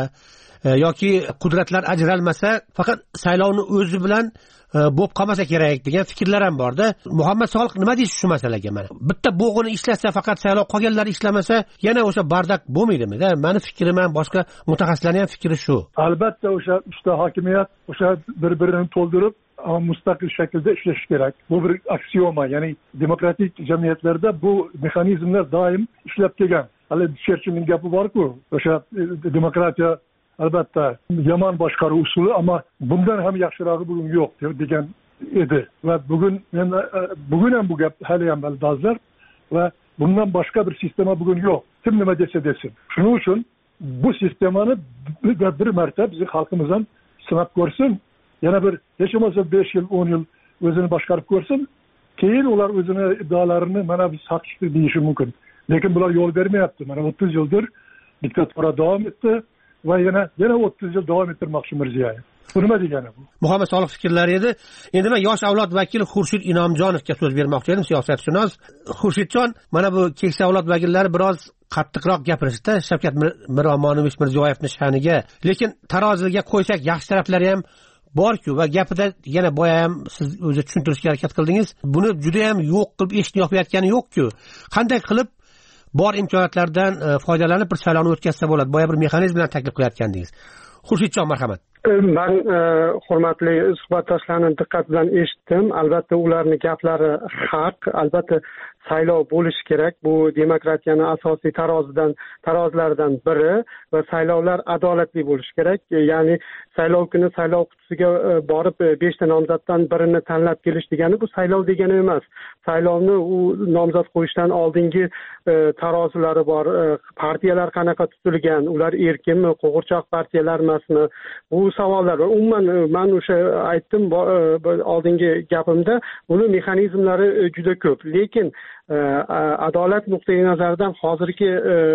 yoki qudratlar ajralmasa, faqat saylovni o'zi bilan bo'lib qolmasa kerak degan fikrlar ham bor-da. Muhammad Soliq nima deysiz shu masalaga? Mana bitta bo'g'ini ishlasa, faqat saylov qolganlar ishlamasa, yana o'sha bardak bo'lmaydimi-da? Meni fikrim ham, boshqa mutaxassislarning ham fikri shu. Albatta o'sha uchta hokimiyat o'sha bir-birini to'ldirib mustaqil shaklda ishlashi kerak. Bu bir aksiyoma, ya'ni demokratik jamiyatlarda bu mexanizmlar doim ishlab kelgan. Hali Cherchillning gapi bor-ku, o'sha demokratiya albatta yomon boshqaruv usuli, ammo bundan ham yaxshirog'i bugun yo'q degan edi. Va bugun men bugun ham bu gap hali ham dolzarb va bundan boshqa bir sistema bugun yo'q. Kim nima desa desin. Shuning uchun bu sistemani bir marta bizning xalqimiz ham sinab ko'rsin. Yana bir hech bo'lmasa besh yil, o'n yil o'zini boshqarib ko'rsin. Keyin ular o'zini iddaolarini mana biz haq chiqdi deyishi mumkin. Lekin bular yo'l bermayapti. Mana o'ttiz yildir diktatura davom etdi va yana yana o'ttiz yil davom ettirmoqchi Mirziyoyev. Bu nima degani bu? Muhammad Soliq fikrlari edi. Endi men yosh avlod vakili Xurshid Inomjonovga so'z bermoqchi edim, siyosatshunos. Xurshidjon, mana bu keksa avlod vakillari biroz qattiqroq gapirishdi Shavkat Miromonovich Mirziyoyevning sha'niga. Lekin taroziga qo'ysak yaxshi taraflari ham bor-ku va gapida yana boya ham siz o'zi tushuntirishga harakat qildingiz. Buni juda ham yo'q qilib eshitib yopayotgani yo'q-ku. Qanday qilib bor imkoniyatlardan foydalanib bir saylovni o'tkazsa bo'ladi? Boya bir mexanizm bilan taklif qilayotgandingiz. Xurshidjon, marhamat. Men hurmatli suhbatdoshlarni diqqat bilan eshitdim. Albatta ularning gaplari haq. Albatta saylov bo'lishi kerak. Bu demokratiyaning asosiy tarozidan tarozilaridan biri va saylovlar adolatli bo'lishi kerak. Ya'ni saylov kuni saylov qutisiga borib beshta nomzoddan birini tanlab kelish degani bu saylov degani emas. Saylovni u nomzod qo'yishdan oldingi tarozilari bor. Partiyalar qanaqa tutilgan, ular erkinmi, qo'g'irchoq partiyalar emasmi? Bu savollar va umuman men o'sha aytdim oldingi gapimda, buni mexanizmlari juda ko'p. Lekin adolat nuqtai nazaridan hozirgi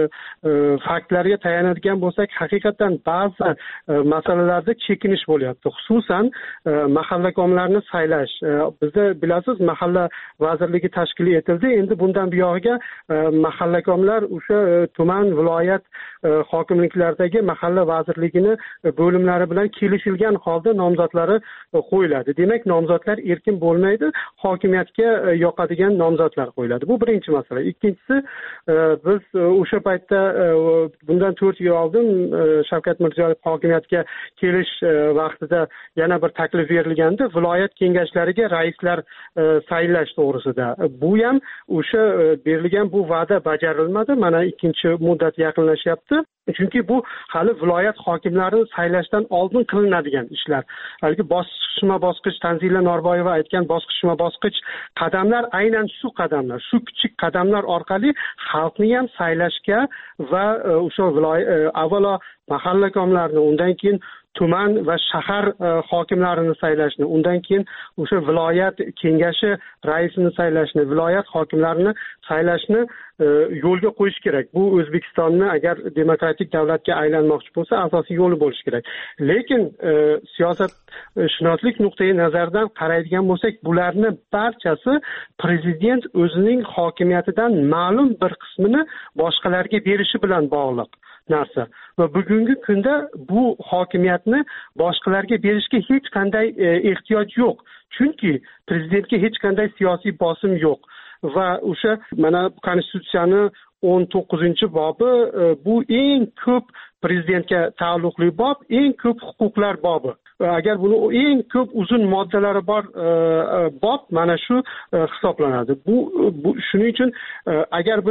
faktlarga tayanadigan bo'lsak, haqiqatan ba'zi masalalarda chekinish bo'lyapti. Xususan mahallakomlarni saylash. Bizda bilasiz, mahalla vazirligi tashkil etildi. Endi bundan buyog'iga mahallakomlar o'sha tuman, viloyat hokimliklaridagi mahalla vazirligini bo'limlari bilan kelishilgan holda nomzodlari qo'yiladi. Demak, nomzodlar erkin bo'lmaydi, hokimiyatga yoqadigan nomzodlar qo'yiladi. Bu birinchi masala. Ikkinchisi, biz o'sha paytda bundan to'rt yil oldin Shavkat Mirziyoyev hokimiyatga kelish vaqtida yana bir taklif berilgandi, viloyat kengashlariga raislar saylash to'g'risida. Bu ham o'sha berilgan bu va'da bajarilmadi. Mana ikkinchi muddat yaqinlashyapti. Chunki bu hali viloyat hokimlarini saylashdan oldin qilinadigan ishlar. Balki bosqichma-bosqich Tanzila Norboyeva aytgan bosqichma-bosqich qadamlar aynan shu qadamlar, shu kichik qadamlar orqali xalqni ham saylashga va o'sha viloyat avvalo mahallakomlarni, undan keyin tuman va shahar hokimlarini saylashni, undan keyin o'sha viloyat kengashi raisini saylashni, viloyat hokimlarini saylashni yo'lga qo'yish kerak. Bu O'zbekistonni agar demokratik davlatga aylanmoqchi bo'lsa, asosiy yo'li bo'lishi kerak. Lekin siyosatshunoslik nuqtai nazaridan qaraydigan bo'lsak, bularni barchasi prezident o'zining hokimiyatidan ma'lum bir qismini boshqalarga berishi bilan bog'liq narsa. Va bugungi kunda bu hokimiyatni boshqalarga berishga hech qanday ehtiyoj yo'q. Chunki prezidentga hech qanday siyosiy bosim yo'q. Va o'sha mana konstitutsiyani o'n to'qqizinchi bobi bu eng ko'p prezidentga taalluqli bob, eng ko'p huquqlar bobi. Agar buni eng ko'p uzun moddalari bor bob mana shu hisoblanadi. Bu, bu shuning uchun agar biz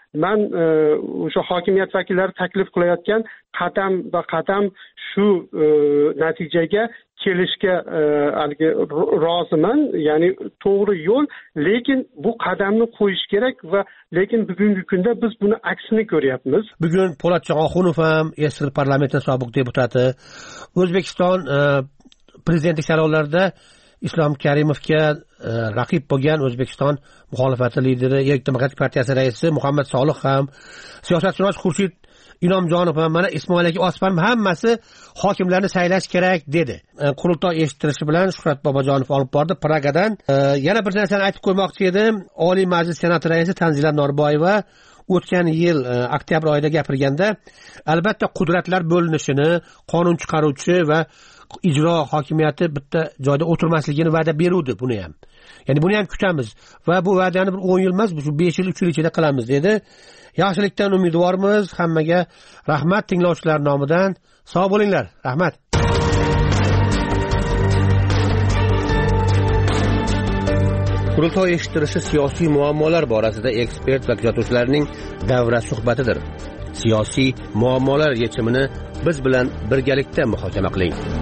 man o'sha hokimiyat vakillari taklif qilayotgan qadam va qadam shu natijaga kelishga haligi roziman, ya'ni to'g'ri yo'l, lekin bu qadamni qo'yish kerak va lekin bugungi kunda biz buni aksini ko'ryapmiz. Bugun Po'latjon Oxunov ham eski parlamentning sobiq deputati, O'zbekiston prezidentlik saylovlarida Islom Karimovga raqib bo'lgan O'zbekiston muxolifati lideri, Yerk demokratik partiyasi raisi Muhammad Solih ham, siyosatshunos Xurshid Inomjonov ham, mana Ismoil aka Osman hammasi hokimlarni saylash kerak dedi. Qurultoy eshittirishi bilan Shuhrat Bobojonov olib bordi Pragadan. Yana bir narsani aytib qo'ymoqchi edim. Oliy Majlis Senati raisi Tanzila Norboyeva o'tgan yil oktyabr oyida gapirganda albatta qudratlar bo'linishini, qonun chiqaruvchi va ijro hokimiyati bitta joyda o'tirmasligini va'da beruvdi buni ham. Ya'ni buni ham kutamiz va bu va'dani bir o'n yil emas, shu besh yil, uch yil ichida qilamiz dedi. Yaxshilikdan umidvormiz. Hammaga rahmat, tinglovchilar nomidan. Sog' bo'linglar. Rahmat. Qurultoy eshittirishi siyosiy muammolar borasida ekspert va kuzatuvchilarning davra suhbatidir. Siyosiy muammolar yechimini biz bilan birgalikda muhokama qiling.